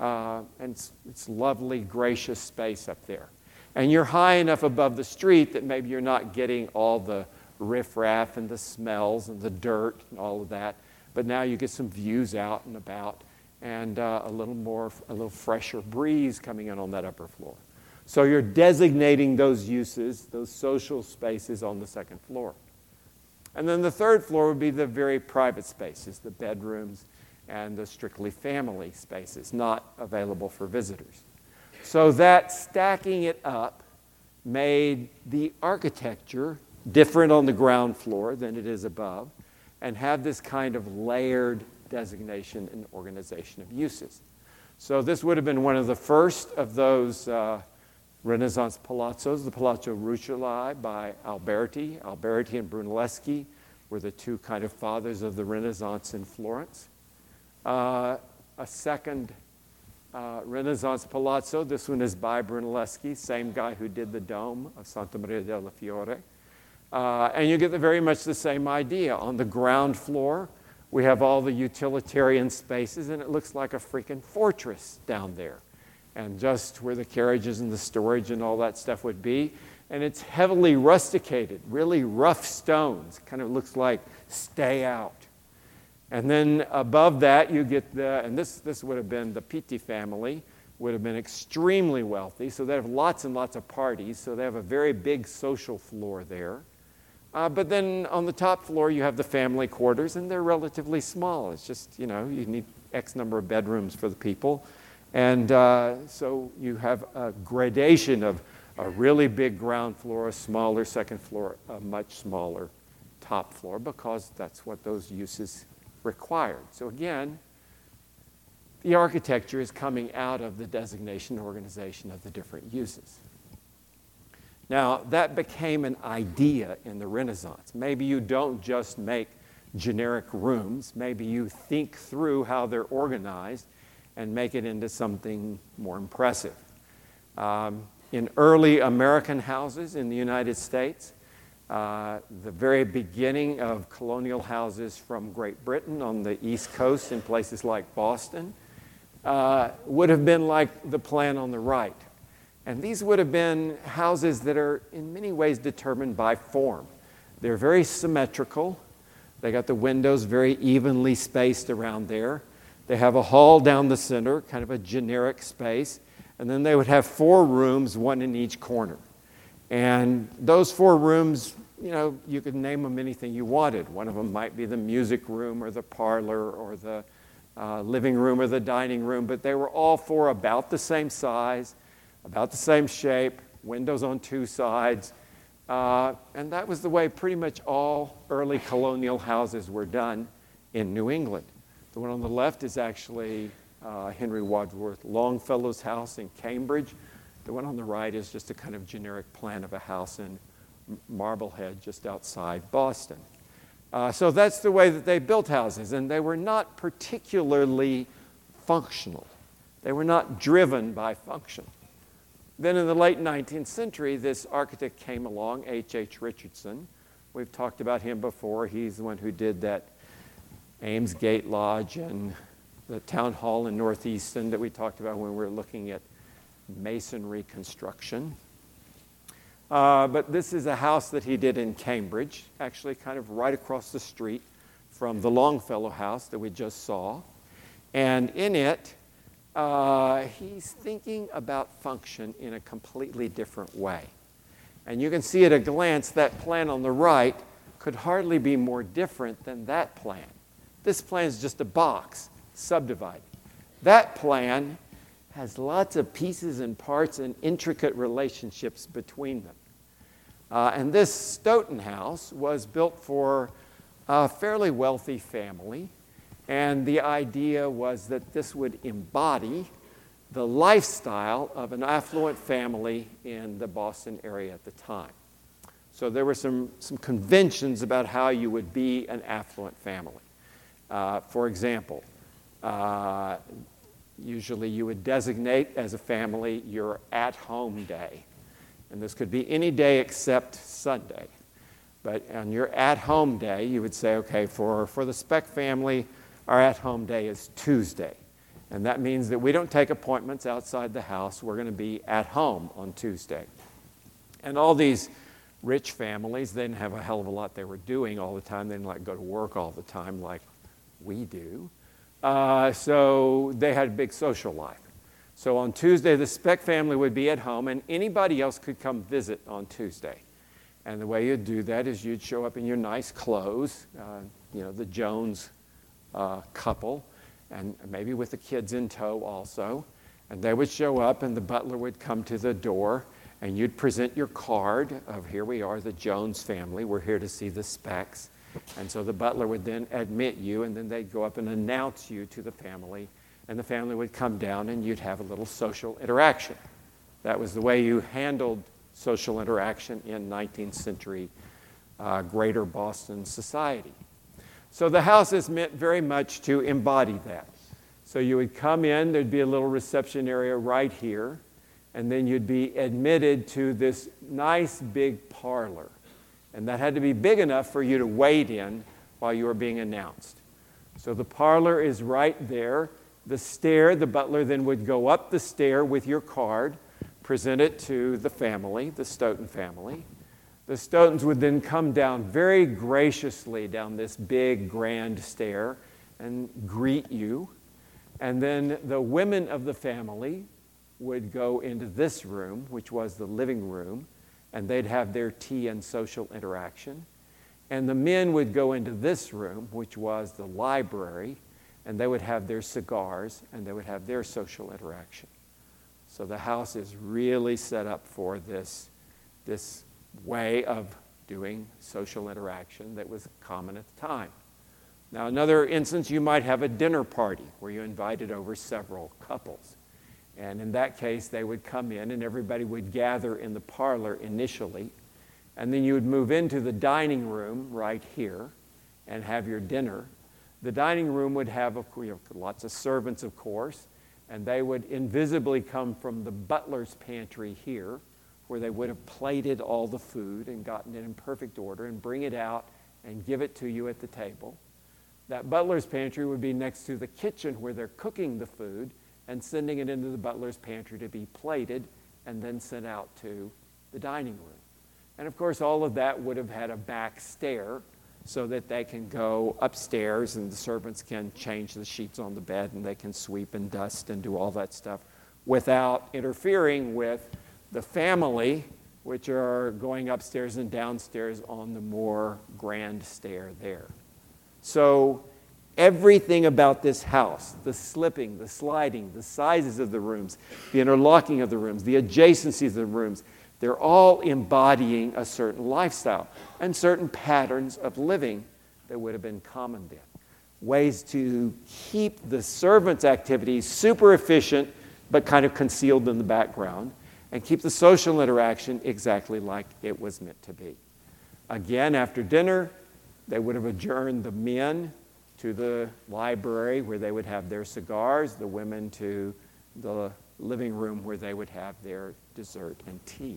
it's lovely, gracious space up there. And you're high enough above the street that maybe you're not getting all the riffraff and the smells and the dirt and all of that. But now you get some views out and about, and a little fresher breeze coming in on that upper floor. So you're designating those uses, those social spaces on the second floor. And then the third floor would be the very private spaces, the bedrooms and the strictly family spaces, not available for visitors. So that stacking it up made the architecture different on the ground floor than it is above, and had this kind of layered designation and organization of uses. So this would have been one of the first of those Renaissance palazzos, the Palazzo Rucellai by Alberti. Alberti and Brunelleschi were the two kind of fathers of the Renaissance in Florence. A second Renaissance palazzo, this one is by Brunelleschi, same guy who did the dome of Santa Maria della Fiore. And you get very much the same idea. On the ground floor, we have all the utilitarian spaces, and it looks like a freaking fortress down there. And just where the carriages and the storage and all that stuff would be. And it's heavily rusticated, really rough stones. Kind of looks like stay out. And then above that, you get and this would have been the Pitti family, would have been extremely wealthy. So they have lots and lots of parties. So they have a very big social floor there. But then on the top floor, you have the family quarters, and they're relatively small. It's just, you need X number of bedrooms for the people. And so you have a gradation of a really big ground floor, a smaller second floor, a much smaller top floor, because that's what those uses required. So again, the architecture is coming out of the designation and organization of the different uses. Now, that became an idea in the Renaissance. Maybe you don't just make generic rooms. Maybe you think through how they're organized and make it into something more impressive. In early American houses in the United States, the very beginning of colonial houses from Great Britain on the East Coast in places like Boston would have been like the plan on the right. And these would have been houses that are in many ways determined by form. They're very symmetrical. They got the windows very evenly spaced around there. They have a hall down the center, kind of a generic space. And then they would have 4 rooms, one in each corner. And those 4 rooms, you could name them anything you wanted. One of them might be the music room or the parlor or the living room or the dining room, but they were all 4 about the same size, about the same shape, windows on 2 sides. And that was the way pretty much all early colonial houses were done in New England. The one on the left is actually Henry Wadsworth Longfellow's house in Cambridge. The one on the right is just a kind of generic plan of a house in Marblehead, just outside Boston. So that's the way that they built houses, and they were not particularly functional. They were not driven by function. Then in the late 19th century, this architect came along, H.H. Richardson. We've talked about him before. He's the one who did that Ames Gate Lodge and the town hall in Northeastern that we talked about when we were looking at masonry construction. But this is a house that he did in Cambridge, actually kind of right across the street from the Longfellow house that we just saw. And in it, he's thinking about function in a completely different way. And you can see at a glance that plan on the right could hardly be more different than that plan. This plan is just a box, subdivided. That plan has lots of pieces and parts and intricate relationships between them. And this Stoughton house was built for a fairly wealthy family, and the idea was that this would embody the lifestyle of an affluent family in the Boston area at the time. So there were some conventions about how you would be an affluent family. For example, usually you would designate as a family your at-home day. And this could be any day except Sunday. But on your at-home day, you would say, okay, for the Speck family, our at-home day is Tuesday. And that means that we don't take appointments outside the house. We're going to be at home on Tuesday. And all these rich families, they didn't have a hell of a lot they were doing all the time. They didn't like go to work all the time like we do. So they had a big social life. So on Tuesday, the Speck family would be at home, and anybody else could come visit on Tuesday. And the way you'd do that is you'd show up in your nice clothes, the Jones couple, and maybe with the kids in tow also. And they would show up, and the butler would come to the door, and you'd present your card of, here we are, the Jones family. We're here to see the Specks. And so the butler would then admit you, and then they'd go up and announce you to the family. And the family would come down, and you'd have a little social interaction. That was the way you handled social interaction in 19th century greater Boston society. So the house is meant very much to embody that. So you would come in, there'd be a little reception area right here, and then you'd be admitted to this nice big parlor. And that had to be big enough for you to wait in while you were being announced. So the parlor is right there. The butler then would go up the stair with your card, present it to the family, the Stoughton family. The Stoughtons would then come down very graciously down this big, grand stair and greet you. And then the women of the family would go into this room, which was the living room, and they'd have their tea and social interaction. And the men would go into this room, which was the library, and they would have their cigars, and they would have their social interaction. So the house is really set up for this way of doing social interaction that was common at the time. Now, another instance, you might have a dinner party where you invited over several couples. And in that case, they would come in, and everybody would gather in the parlor initially, and then you would move into the dining room right here and have your dinner. The dining room would have lots of servants, of course, and they would invisibly come from the butler's pantry here, where they would have plated all the food and gotten it in perfect order and bring it out and give it to you at the table. That butler's pantry would be next to the kitchen where they're cooking the food and sending it into the butler's pantry to be plated and then sent out to the dining room. And of course, all of that would have had a back stair so that they can go upstairs and the servants can change the sheets on the bed and they can sweep and dust and do all that stuff without interfering with the family, which are going upstairs and downstairs on the more grand stair there. So everything about this house, the slipping, the sliding, the sizes of the rooms, the interlocking of the rooms, the adjacencies of the rooms, they're all embodying a certain lifestyle and certain patterns of living that would have been common then. Ways to keep the servants' activities super efficient but kind of concealed in the background, and keep the social interaction exactly like it was meant to be. Again, after dinner, they would have adjourned the men to the library where they would have their cigars, the women to the living room where they would have their dessert and tea.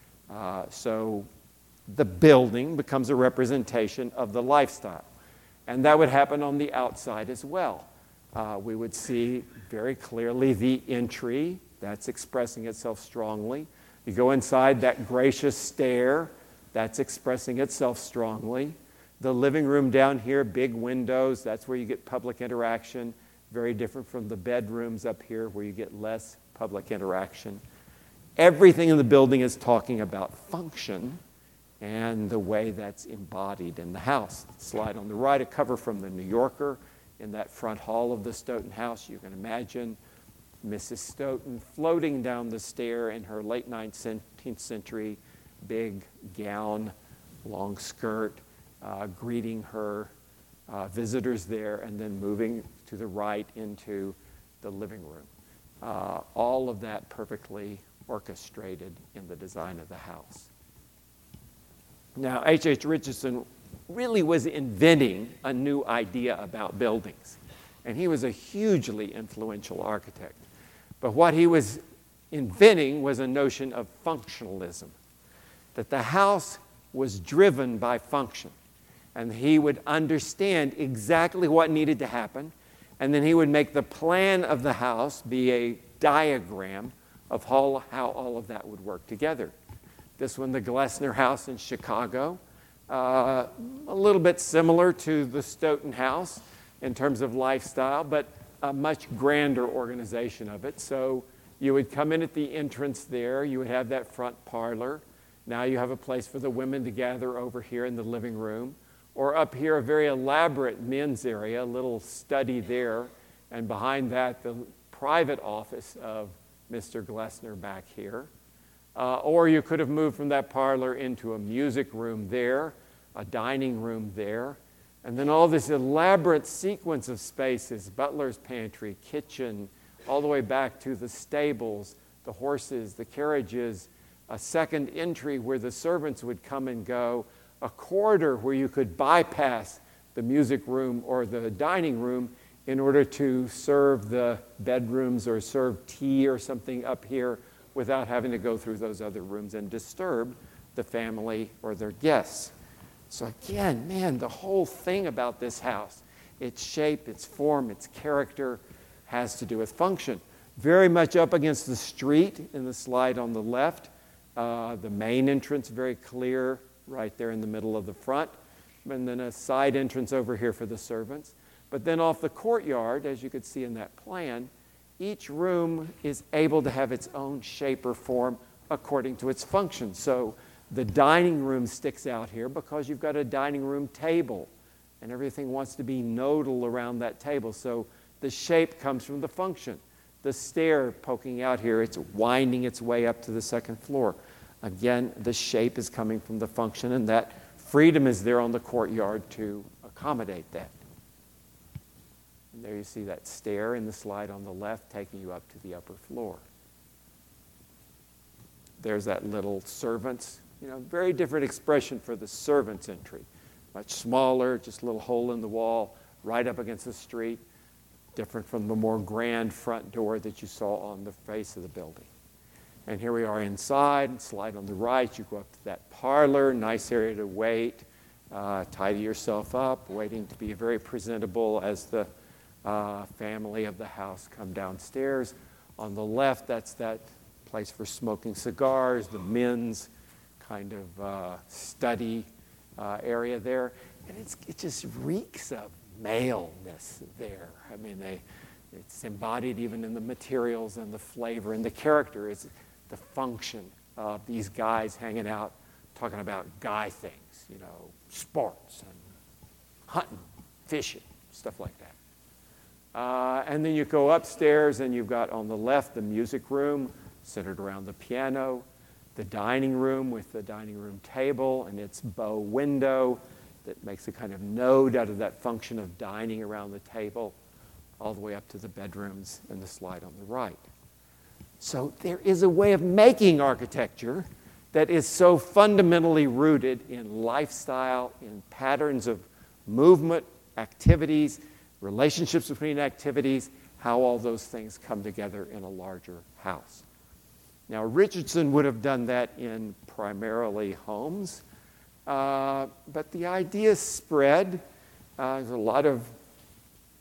So the building becomes a representation of the lifestyle. And that would happen on the outside as well. We would see very clearly the entry. That's expressing itself strongly. You go inside, that gracious stair, that's expressing itself strongly. The living room down here, big windows, that's where you get public interaction. Very different from the bedrooms up here where you get less public interaction. Everything in the building is talking about function and the way that's embodied in the house. Slide on the right, a cover from the New Yorker in that front hall of the Stoughton house. You can imagine Mrs. Stoughton floating down the stair in her late 19th century big gown, long skirt, greeting her visitors there, and then moving to the right into the living room. All of that perfectly orchestrated in the design of the house. Now, H.H. Richardson really was inventing a new idea about buildings, and he was a hugely influential architect. But what he was inventing was a notion of functionalism, that the house was driven by function, and he would understand exactly what needed to happen, and then he would make the plan of the house be a diagram of how all of that would work together. This one, the Glessner House in Chicago, a little bit similar to the Stoughton House in terms of lifestyle, but a much grander organization of it. So you would come in at the entrance there, you would have that front parlor. Now you have a place for the women to gather over here in the living room. Or up here, a very elaborate men's area, a little study there. And behind that, the private office of Mr. Glessner back here. Or you could have moved from that parlor into a music room there, a dining room there, and then all this elaborate sequence of spaces, butler's pantry, kitchen, all the way back to the stables, the horses, the carriages, a second entry where the servants would come and go, a corridor where you could bypass the music room or the dining room in order to serve the bedrooms or serve tea or something up here without having to go through those other rooms and disturb the family or their guests. So again, man, the whole thing about this house, its shape, its form, its character, has to do with function. Very much up against the street in the slide on the left. The main entrance, very clear, right there in the middle of the front. And then a side entrance over here for the servants. But then off the courtyard, as you could see in that plan, each room is able to have its own shape or form according to its function. So the dining room sticks out here because you've got a dining room table, and everything wants to be nodal around that table. So the shape comes from the function. The stair poking out here, it's winding its way up to the second floor. Again, the shape is coming from the function, and that freedom is there on the courtyard to accommodate that. And there you see that stair in the slide on the left taking you up to the upper floor. There's that little servants, very different expression for the servants' entry. Much smaller, just a little hole in the wall, right up against the street. Different from the more grand front door that you saw on the face of the building. And here we are inside, slide on the right, you go up to that parlor, nice area to wait, tidy yourself up, waiting to be very presentable as the family of the house come downstairs. On the left, that's that place for smoking cigars, the men's kind of study area there. And it just reeks of maleness there. I mean, it's embodied even in the materials and the flavor and the character. Is the function of these guys hanging out, talking about guy things, sports and hunting, fishing, stuff like that. And then you go upstairs and you've got on the left the music room centered around the piano, the dining room with the dining room table and its bow window that makes a kind of node out of that function of dining around the table, all the way up to the bedrooms and the slide on the right. So there is a way of making architecture that is so fundamentally rooted in lifestyle, in patterns of movement, activities, relationships between activities, how all those things come together in a larger house. Now, Richardson would have done that in primarily homes, but the idea spread. There's a lot of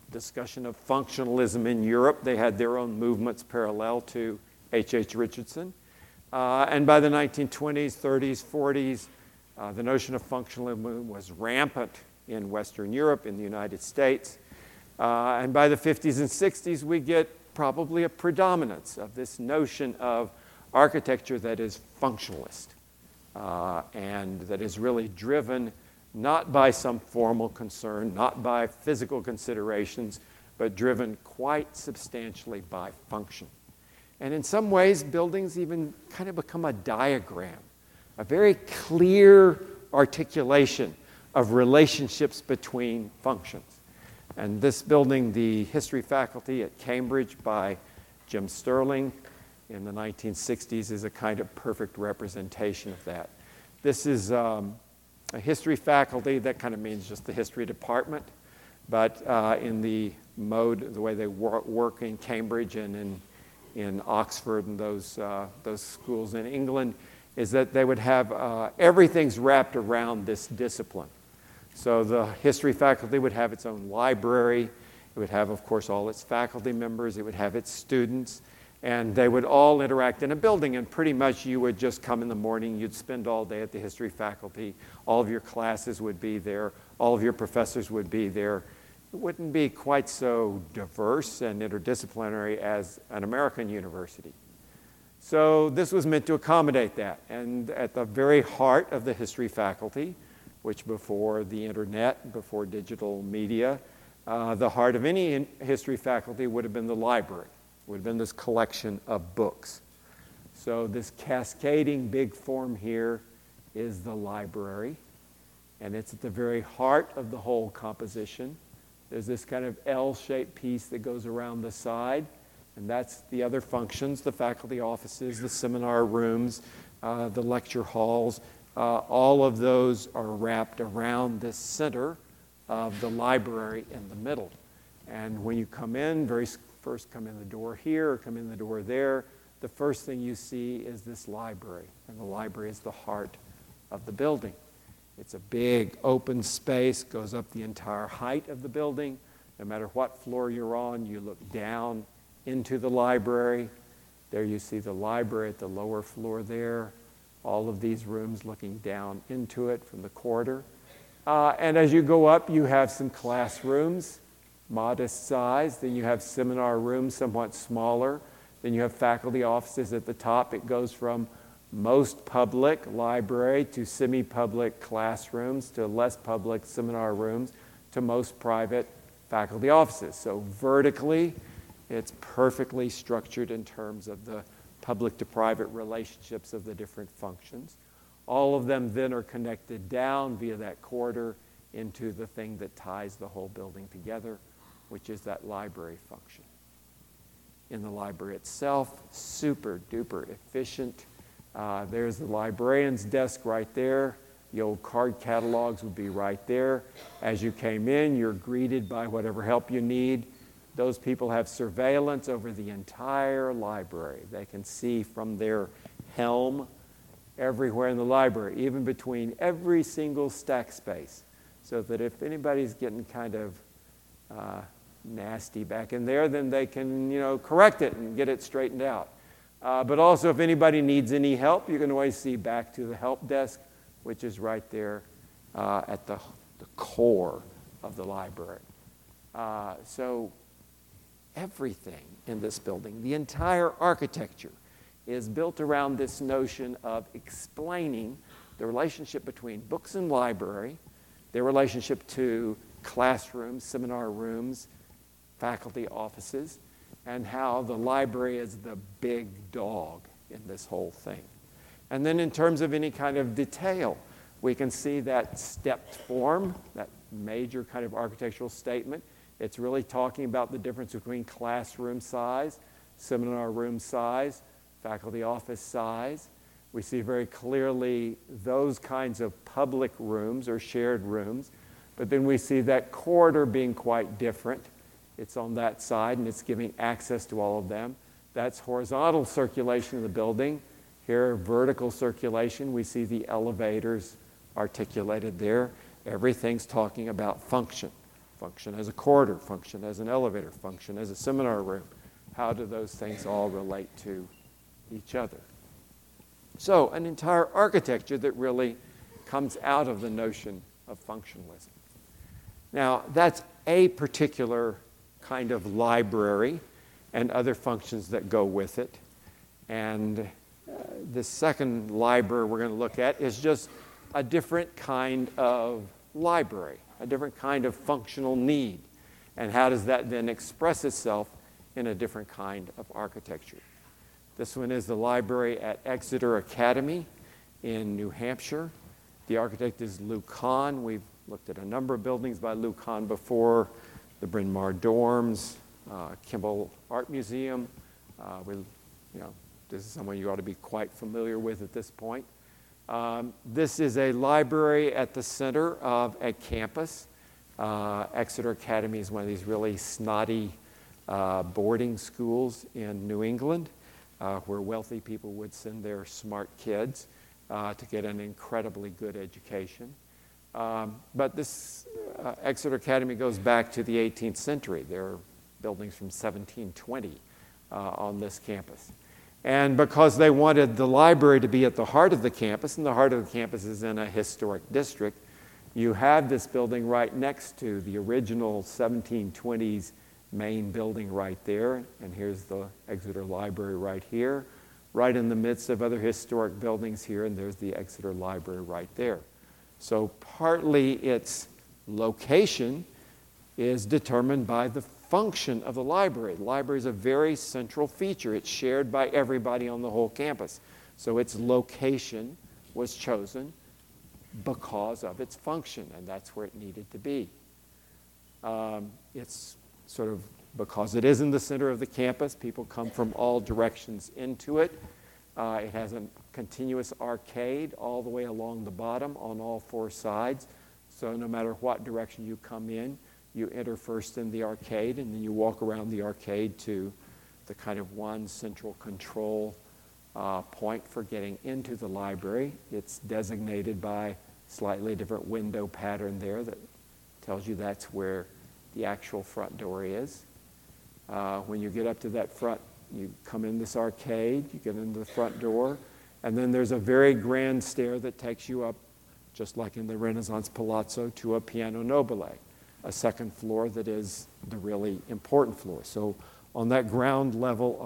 discussion of functionalism in Europe. They had their own movements parallel to H.H. Richardson. And by the 1920s, 30s, 40s, the notion of functionalism was rampant in Western Europe, in the United States. And by the 50s and 60s, we get probably a predominance of this notion of architecture that is functionalist and that is really driven not by some formal concern, not by physical considerations, but driven quite substantially by function. And in some ways, buildings even kind of become a diagram, a very clear articulation of relationships between functions. And this building, the history faculty at Cambridge by Jim Sterling in the 1960s, is a kind of perfect representation of that. This is a history faculty. That kind of means just the history department. But in the mode, the way they work in Cambridge and in Oxford and those schools in England, is that they would have everything's wrapped around this discipline. So the history faculty would have its own library. It would have, of course, all its faculty members. It would have its students. And they would all interact in a building. And pretty much you would just come in the morning. You'd spend all day at the history faculty. All of your classes would be there. All of your professors would be there. It wouldn't be quite so diverse and interdisciplinary as an American university. So this was meant to accommodate that. And at the very heart of the history faculty, which before the internet, before digital media, the heart of any history faculty would have been the library, would have been this collection of books. So this cascading big form here is the library, and it's at the very heart of the whole composition. There's this kind of L-shaped piece that goes around the side, and that's the other functions, the faculty offices, the seminar rooms, the lecture halls. All of those are wrapped around this center of the library in the middle. And when you come in, first come in the door here or come in the door there, the first thing you see is this library. And the library is the heart of the building. It's a big open space, goes up the entire height of the building. No matter what floor you're on, you look down into the library. There you see the library at the lower floor there. All of these rooms looking down into it from the corridor. And as you go up, you have some classrooms, modest size. Then you have seminar rooms, somewhat smaller. Then you have faculty offices at the top. It goes from most public library to semi-public classrooms to less public seminar rooms to most private faculty offices. So vertically, it's perfectly structured in terms of the public to private relationships of the different functions. All of them then are connected down via that corridor into the thing that ties the whole building together, which is that library function. In the library itself, super duper efficient. There's the librarian's desk right there. The old card catalogs would be right there. As you came in, you're greeted by whatever help you need. Those people have surveillance over the entire library. They can see from their helm everywhere in the library, even between every single stack space, so that if anybody's getting kind of nasty back in there, then they can, correct it and get it straightened out. But also, if anybody needs any help, you can always see back to the help desk, which is right there at the core of the library. So everything in this building, the entire architecture, is built around this notion of explaining the relationship between books and library, their relationship to classrooms, seminar rooms, faculty offices, and how the library is the big dog in this whole thing. And then in terms of any kind of detail, we can see that stepped form, that major kind of architectural statement. It's really talking about the difference between classroom size, seminar room size, faculty office size. We see very clearly those kinds of public rooms or shared rooms, but then we see that corridor being quite different. It's on that side, and it's giving access to all of them. That's horizontal circulation of the building. Here, vertical circulation. We see the elevators articulated there. Everything's talking about function. function as a corridor, function as an elevator, function as a seminar room. How do those things all relate to each other? So an entire architecture that really comes out of the notion of functionalism. Now, that's a particular kind of library and other functions that go with it. And the second library we're going to look at is just a different kind of library, a different kind of functional need. And how does that then express itself in a different kind of architecture? This one is the library at Exeter Academy in New Hampshire. The architect is Lou Kahn. We've looked at a number of buildings by Lou Kahn before, the Bryn Mawr Dorms, Kimball Art Museum. This is someone you ought to be quite familiar with at this point. This is a library at the center of a campus. Exeter Academy is one of these really snotty boarding schools in New England where wealthy people would send their smart kids to get an incredibly good education. But this Exeter Academy goes back to the 18th century. There are buildings from 1720 on this campus. And because they wanted the library to be at the heart of the campus, and the heart of the campus is in a historic district, you have this building right next to the original 1720s main building right there. And here's the Exeter Library right here, right in the midst of other historic buildings here, and there's the Exeter Library right there. So partly its location is determined by the function of the library. The library is a very central feature. It's shared by everybody on the whole campus. So its location was chosen because of its function, and that's where it needed to be. It's sort of because it is in the center of the campus, people come from all directions into it. It has a continuous arcade all the way along the bottom on all four sides. So no matter what direction you come in, you enter first in the arcade, and then you walk around the arcade to the kind of one central control point for getting into the library. It's designated by slightly different window pattern there that tells you that's where the actual front door is. When you get up to that front, you come in this arcade, you get into the front door, and then there's a very grand stair that takes you up, just like in the Renaissance Palazzo, to a piano nobile, a second floor that is the really important floor. So on that ground level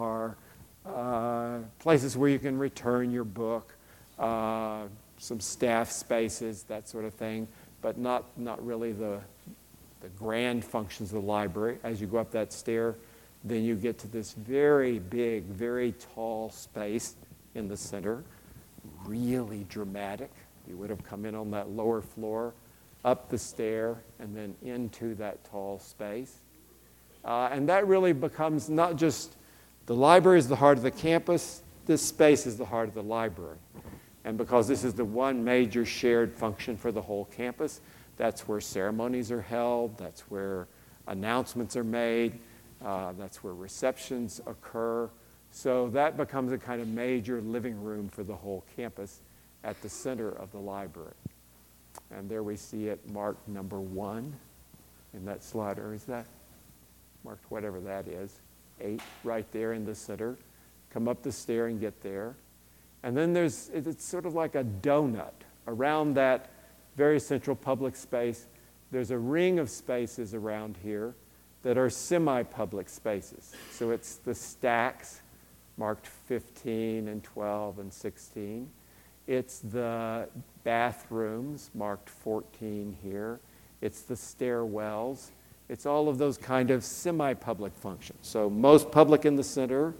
are places where you can return your book, some staff spaces, that sort of thing, but not really the grand functions of the library. As you go up that stair, then you get to this very big, very tall space in the center, really dramatic. You would have come in on that lower floor, up the stair, and then into that tall space. And that really becomes not just the library is the heart of the campus, this space is the heart of the library. And because this is the one major shared function for the whole campus, that's where ceremonies are held, that's where announcements are made, that's where receptions occur. So that becomes a kind of major living room for the whole campus at the center of the library. And there we see it marked number 1 in that slide, or is that marked whatever that is, 8 right there in the center. Come up the stair and get there. And then it's sort of like a donut around that very central public space. There's a ring of spaces around here that are semi-public spaces. So it's the stacks marked 15 and 12 and 16. It's the bathrooms marked 14 here. It's the stairwells. It's all of those kind of semi-public functions. So most public in the center,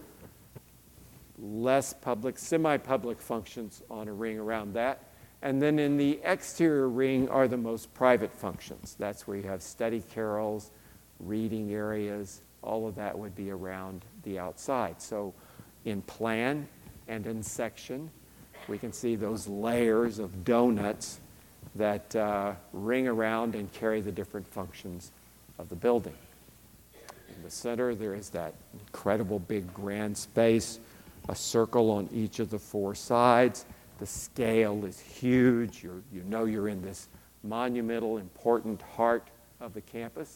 less public, semi-public functions on a ring around that. And then in the exterior ring are the most private functions. That's where you have study carrels, reading areas, all of that would be around the outside. So in plan and in section, we can see those layers of donuts that ring around and carry the different functions of the building. In the center, there is that incredible big grand space, a circle on each of the 4 sides. The scale is huge. You know you're in this monumental, important heart of the campus.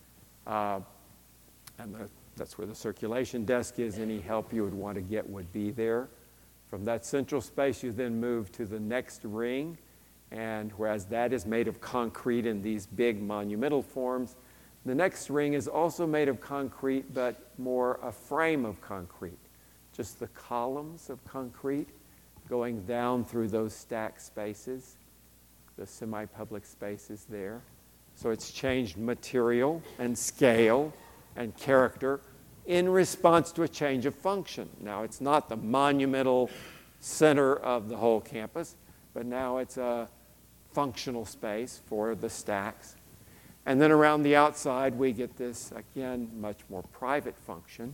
That's where the circulation desk is. Any help you would want to get would be there. From that central space, you then move to the next ring, and whereas that is made of concrete in these big monumental forms, the next ring is also made of concrete, but more a frame of concrete, just the columns of concrete going down through those stacked spaces, the semi-public spaces there. So it's changed material and scale and character in response to a change of function. Now, it's not the monumental center of the whole campus, but now it's a functional space for the stacks. And then around the outside, we get this, again, much more private function.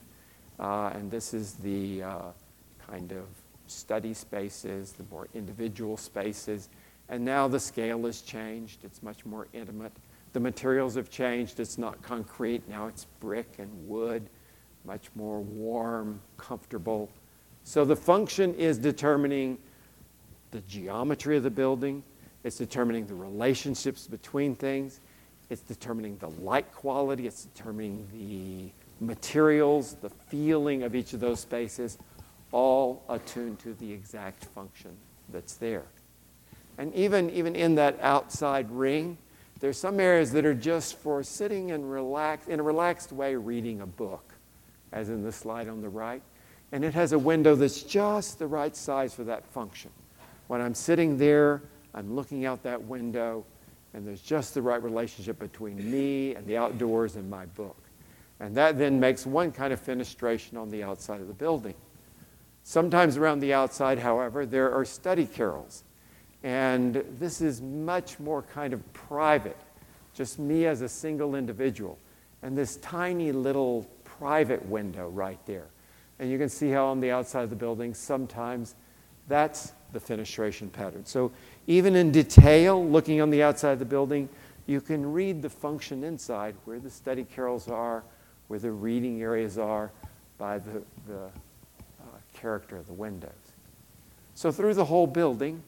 And this is the kind of study spaces, the more individual spaces. And now the scale has changed. It's much more intimate. The materials have changed. It's not concrete. Now it's brick and wood, much more warm, comfortable. So the function is determining the geometry of the building. It's determining the relationships between things. It's determining the light quality. It's determining the materials, the feeling of each of those spaces, all attuned to the exact function that's there. And even in that outside ring, there's some areas that are just for sitting and in a relaxed way reading a book, as in the slide on the right. And it has a window that's just the right size for that function. When I'm sitting there, I'm looking out that window, and there's just the right relationship between me and the outdoors and my book. And that then makes one kind of fenestration on the outside of the building. Sometimes around the outside, however, there are study carrels. And this is much more kind of private, just me as a single individual. And this tiny little private window right there. And you can see how on the outside of the building, sometimes that's the fenestration pattern. So even in detail, looking on the outside of the building, you can read the function inside, where the study carrels are, where the reading areas are, by the character of the windows. So through the whole building,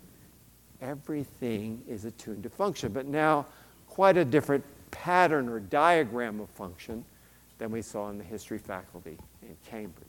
everything is attuned to function, but now quite a different pattern or diagram of function than we saw in the history faculty in Cambridge.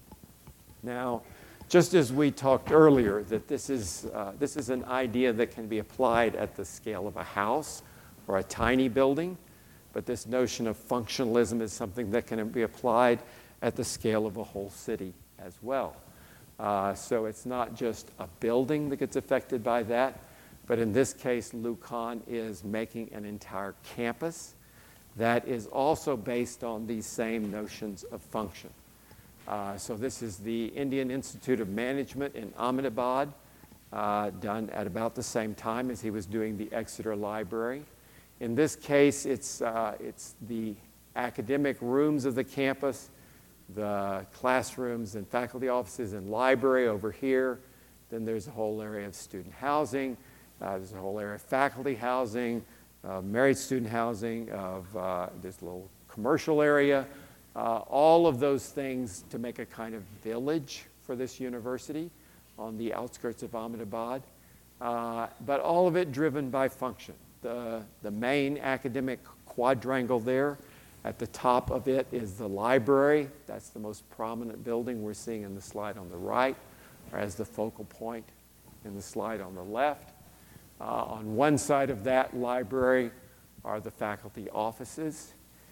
Now, just as we talked earlier, that this is an idea that can be applied at the scale of a house or a tiny building, but this notion of functionalism is something that can be applied at the scale of a whole city as well. So it's not just a building that gets affected by that, but in this case, Lucan is making an entire campus that is also based on these same notions of function. So this is the Indian Institute of Management in Ahmedabad, done at about the same time as he was doing the Exeter Library. In this case, it's the academic rooms of the campus, the classrooms and faculty offices and library over here. Then there's a whole area of student housing. There's a whole area of faculty housing, married student housing, there's a little commercial area. All of those things to make a kind of village for this university on the outskirts of Ahmedabad, but all of it driven by function. The main academic quadrangle there, at the top of it is the library. That's the most prominent building we're seeing in the slide on the right, or as the focal point in the slide on the left. On one side of that library are the faculty offices,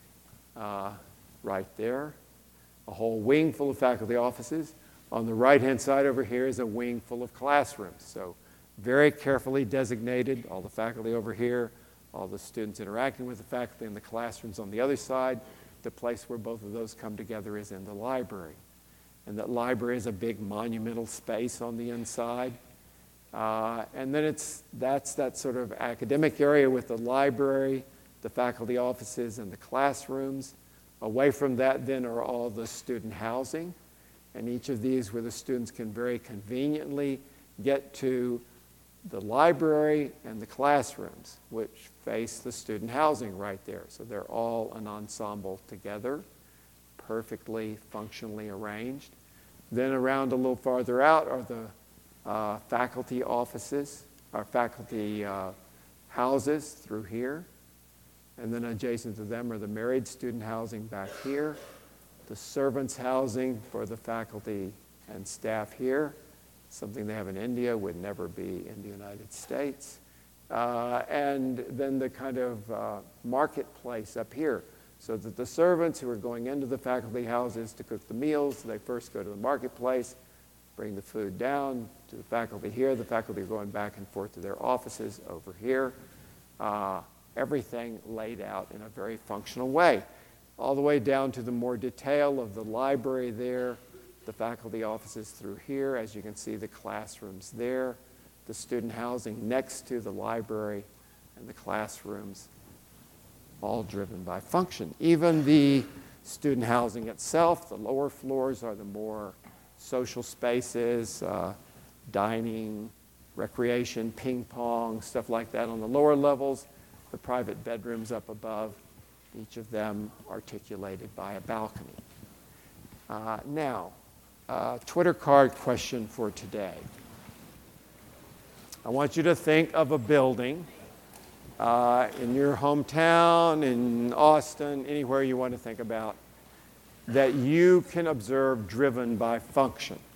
right there, a whole wing full of faculty offices. On the right-hand side over here is a wing full of classrooms. So very carefully designated, all the faculty over here, all the students interacting with the faculty in the classrooms on the other side. The place where both of those come together is in the library. And that library is a big monumental space on the inside. And then that's that sort of academic area with the library, the faculty offices, and the classrooms. Away from that then are all the student housing, and each of these where the students can very conveniently get to the library and the classrooms, which face the student housing right there. So they're all an ensemble together, perfectly functionally arranged. Then around a little farther out are the faculty offices, or faculty houses through here. And then adjacent to them are the married student housing back here, the servants housing for the faculty and staff here. Something they have in India would never be in the United States. And then the kind of marketplace up here, so that the servants who are going into the faculty houses to cook the meals, they first go to the marketplace, bring the food down to the faculty here. The faculty are going back and forth to their offices over here. Everything laid out in a very functional way, all the way down to the more detail of the library there, the faculty offices through here. As you can see, the classrooms there, the student housing next to the library, and the classrooms, all driven by function. Even the student housing itself, the lower floors are the more social spaces, dining, recreation, ping pong, stuff like that. On the lower levels, the private bedrooms up above, each of them articulated by a balcony. Now, Twitter card question for today. I want you to think of a building in your hometown, in Austin, anywhere you want to think about, that you can observe driven by function.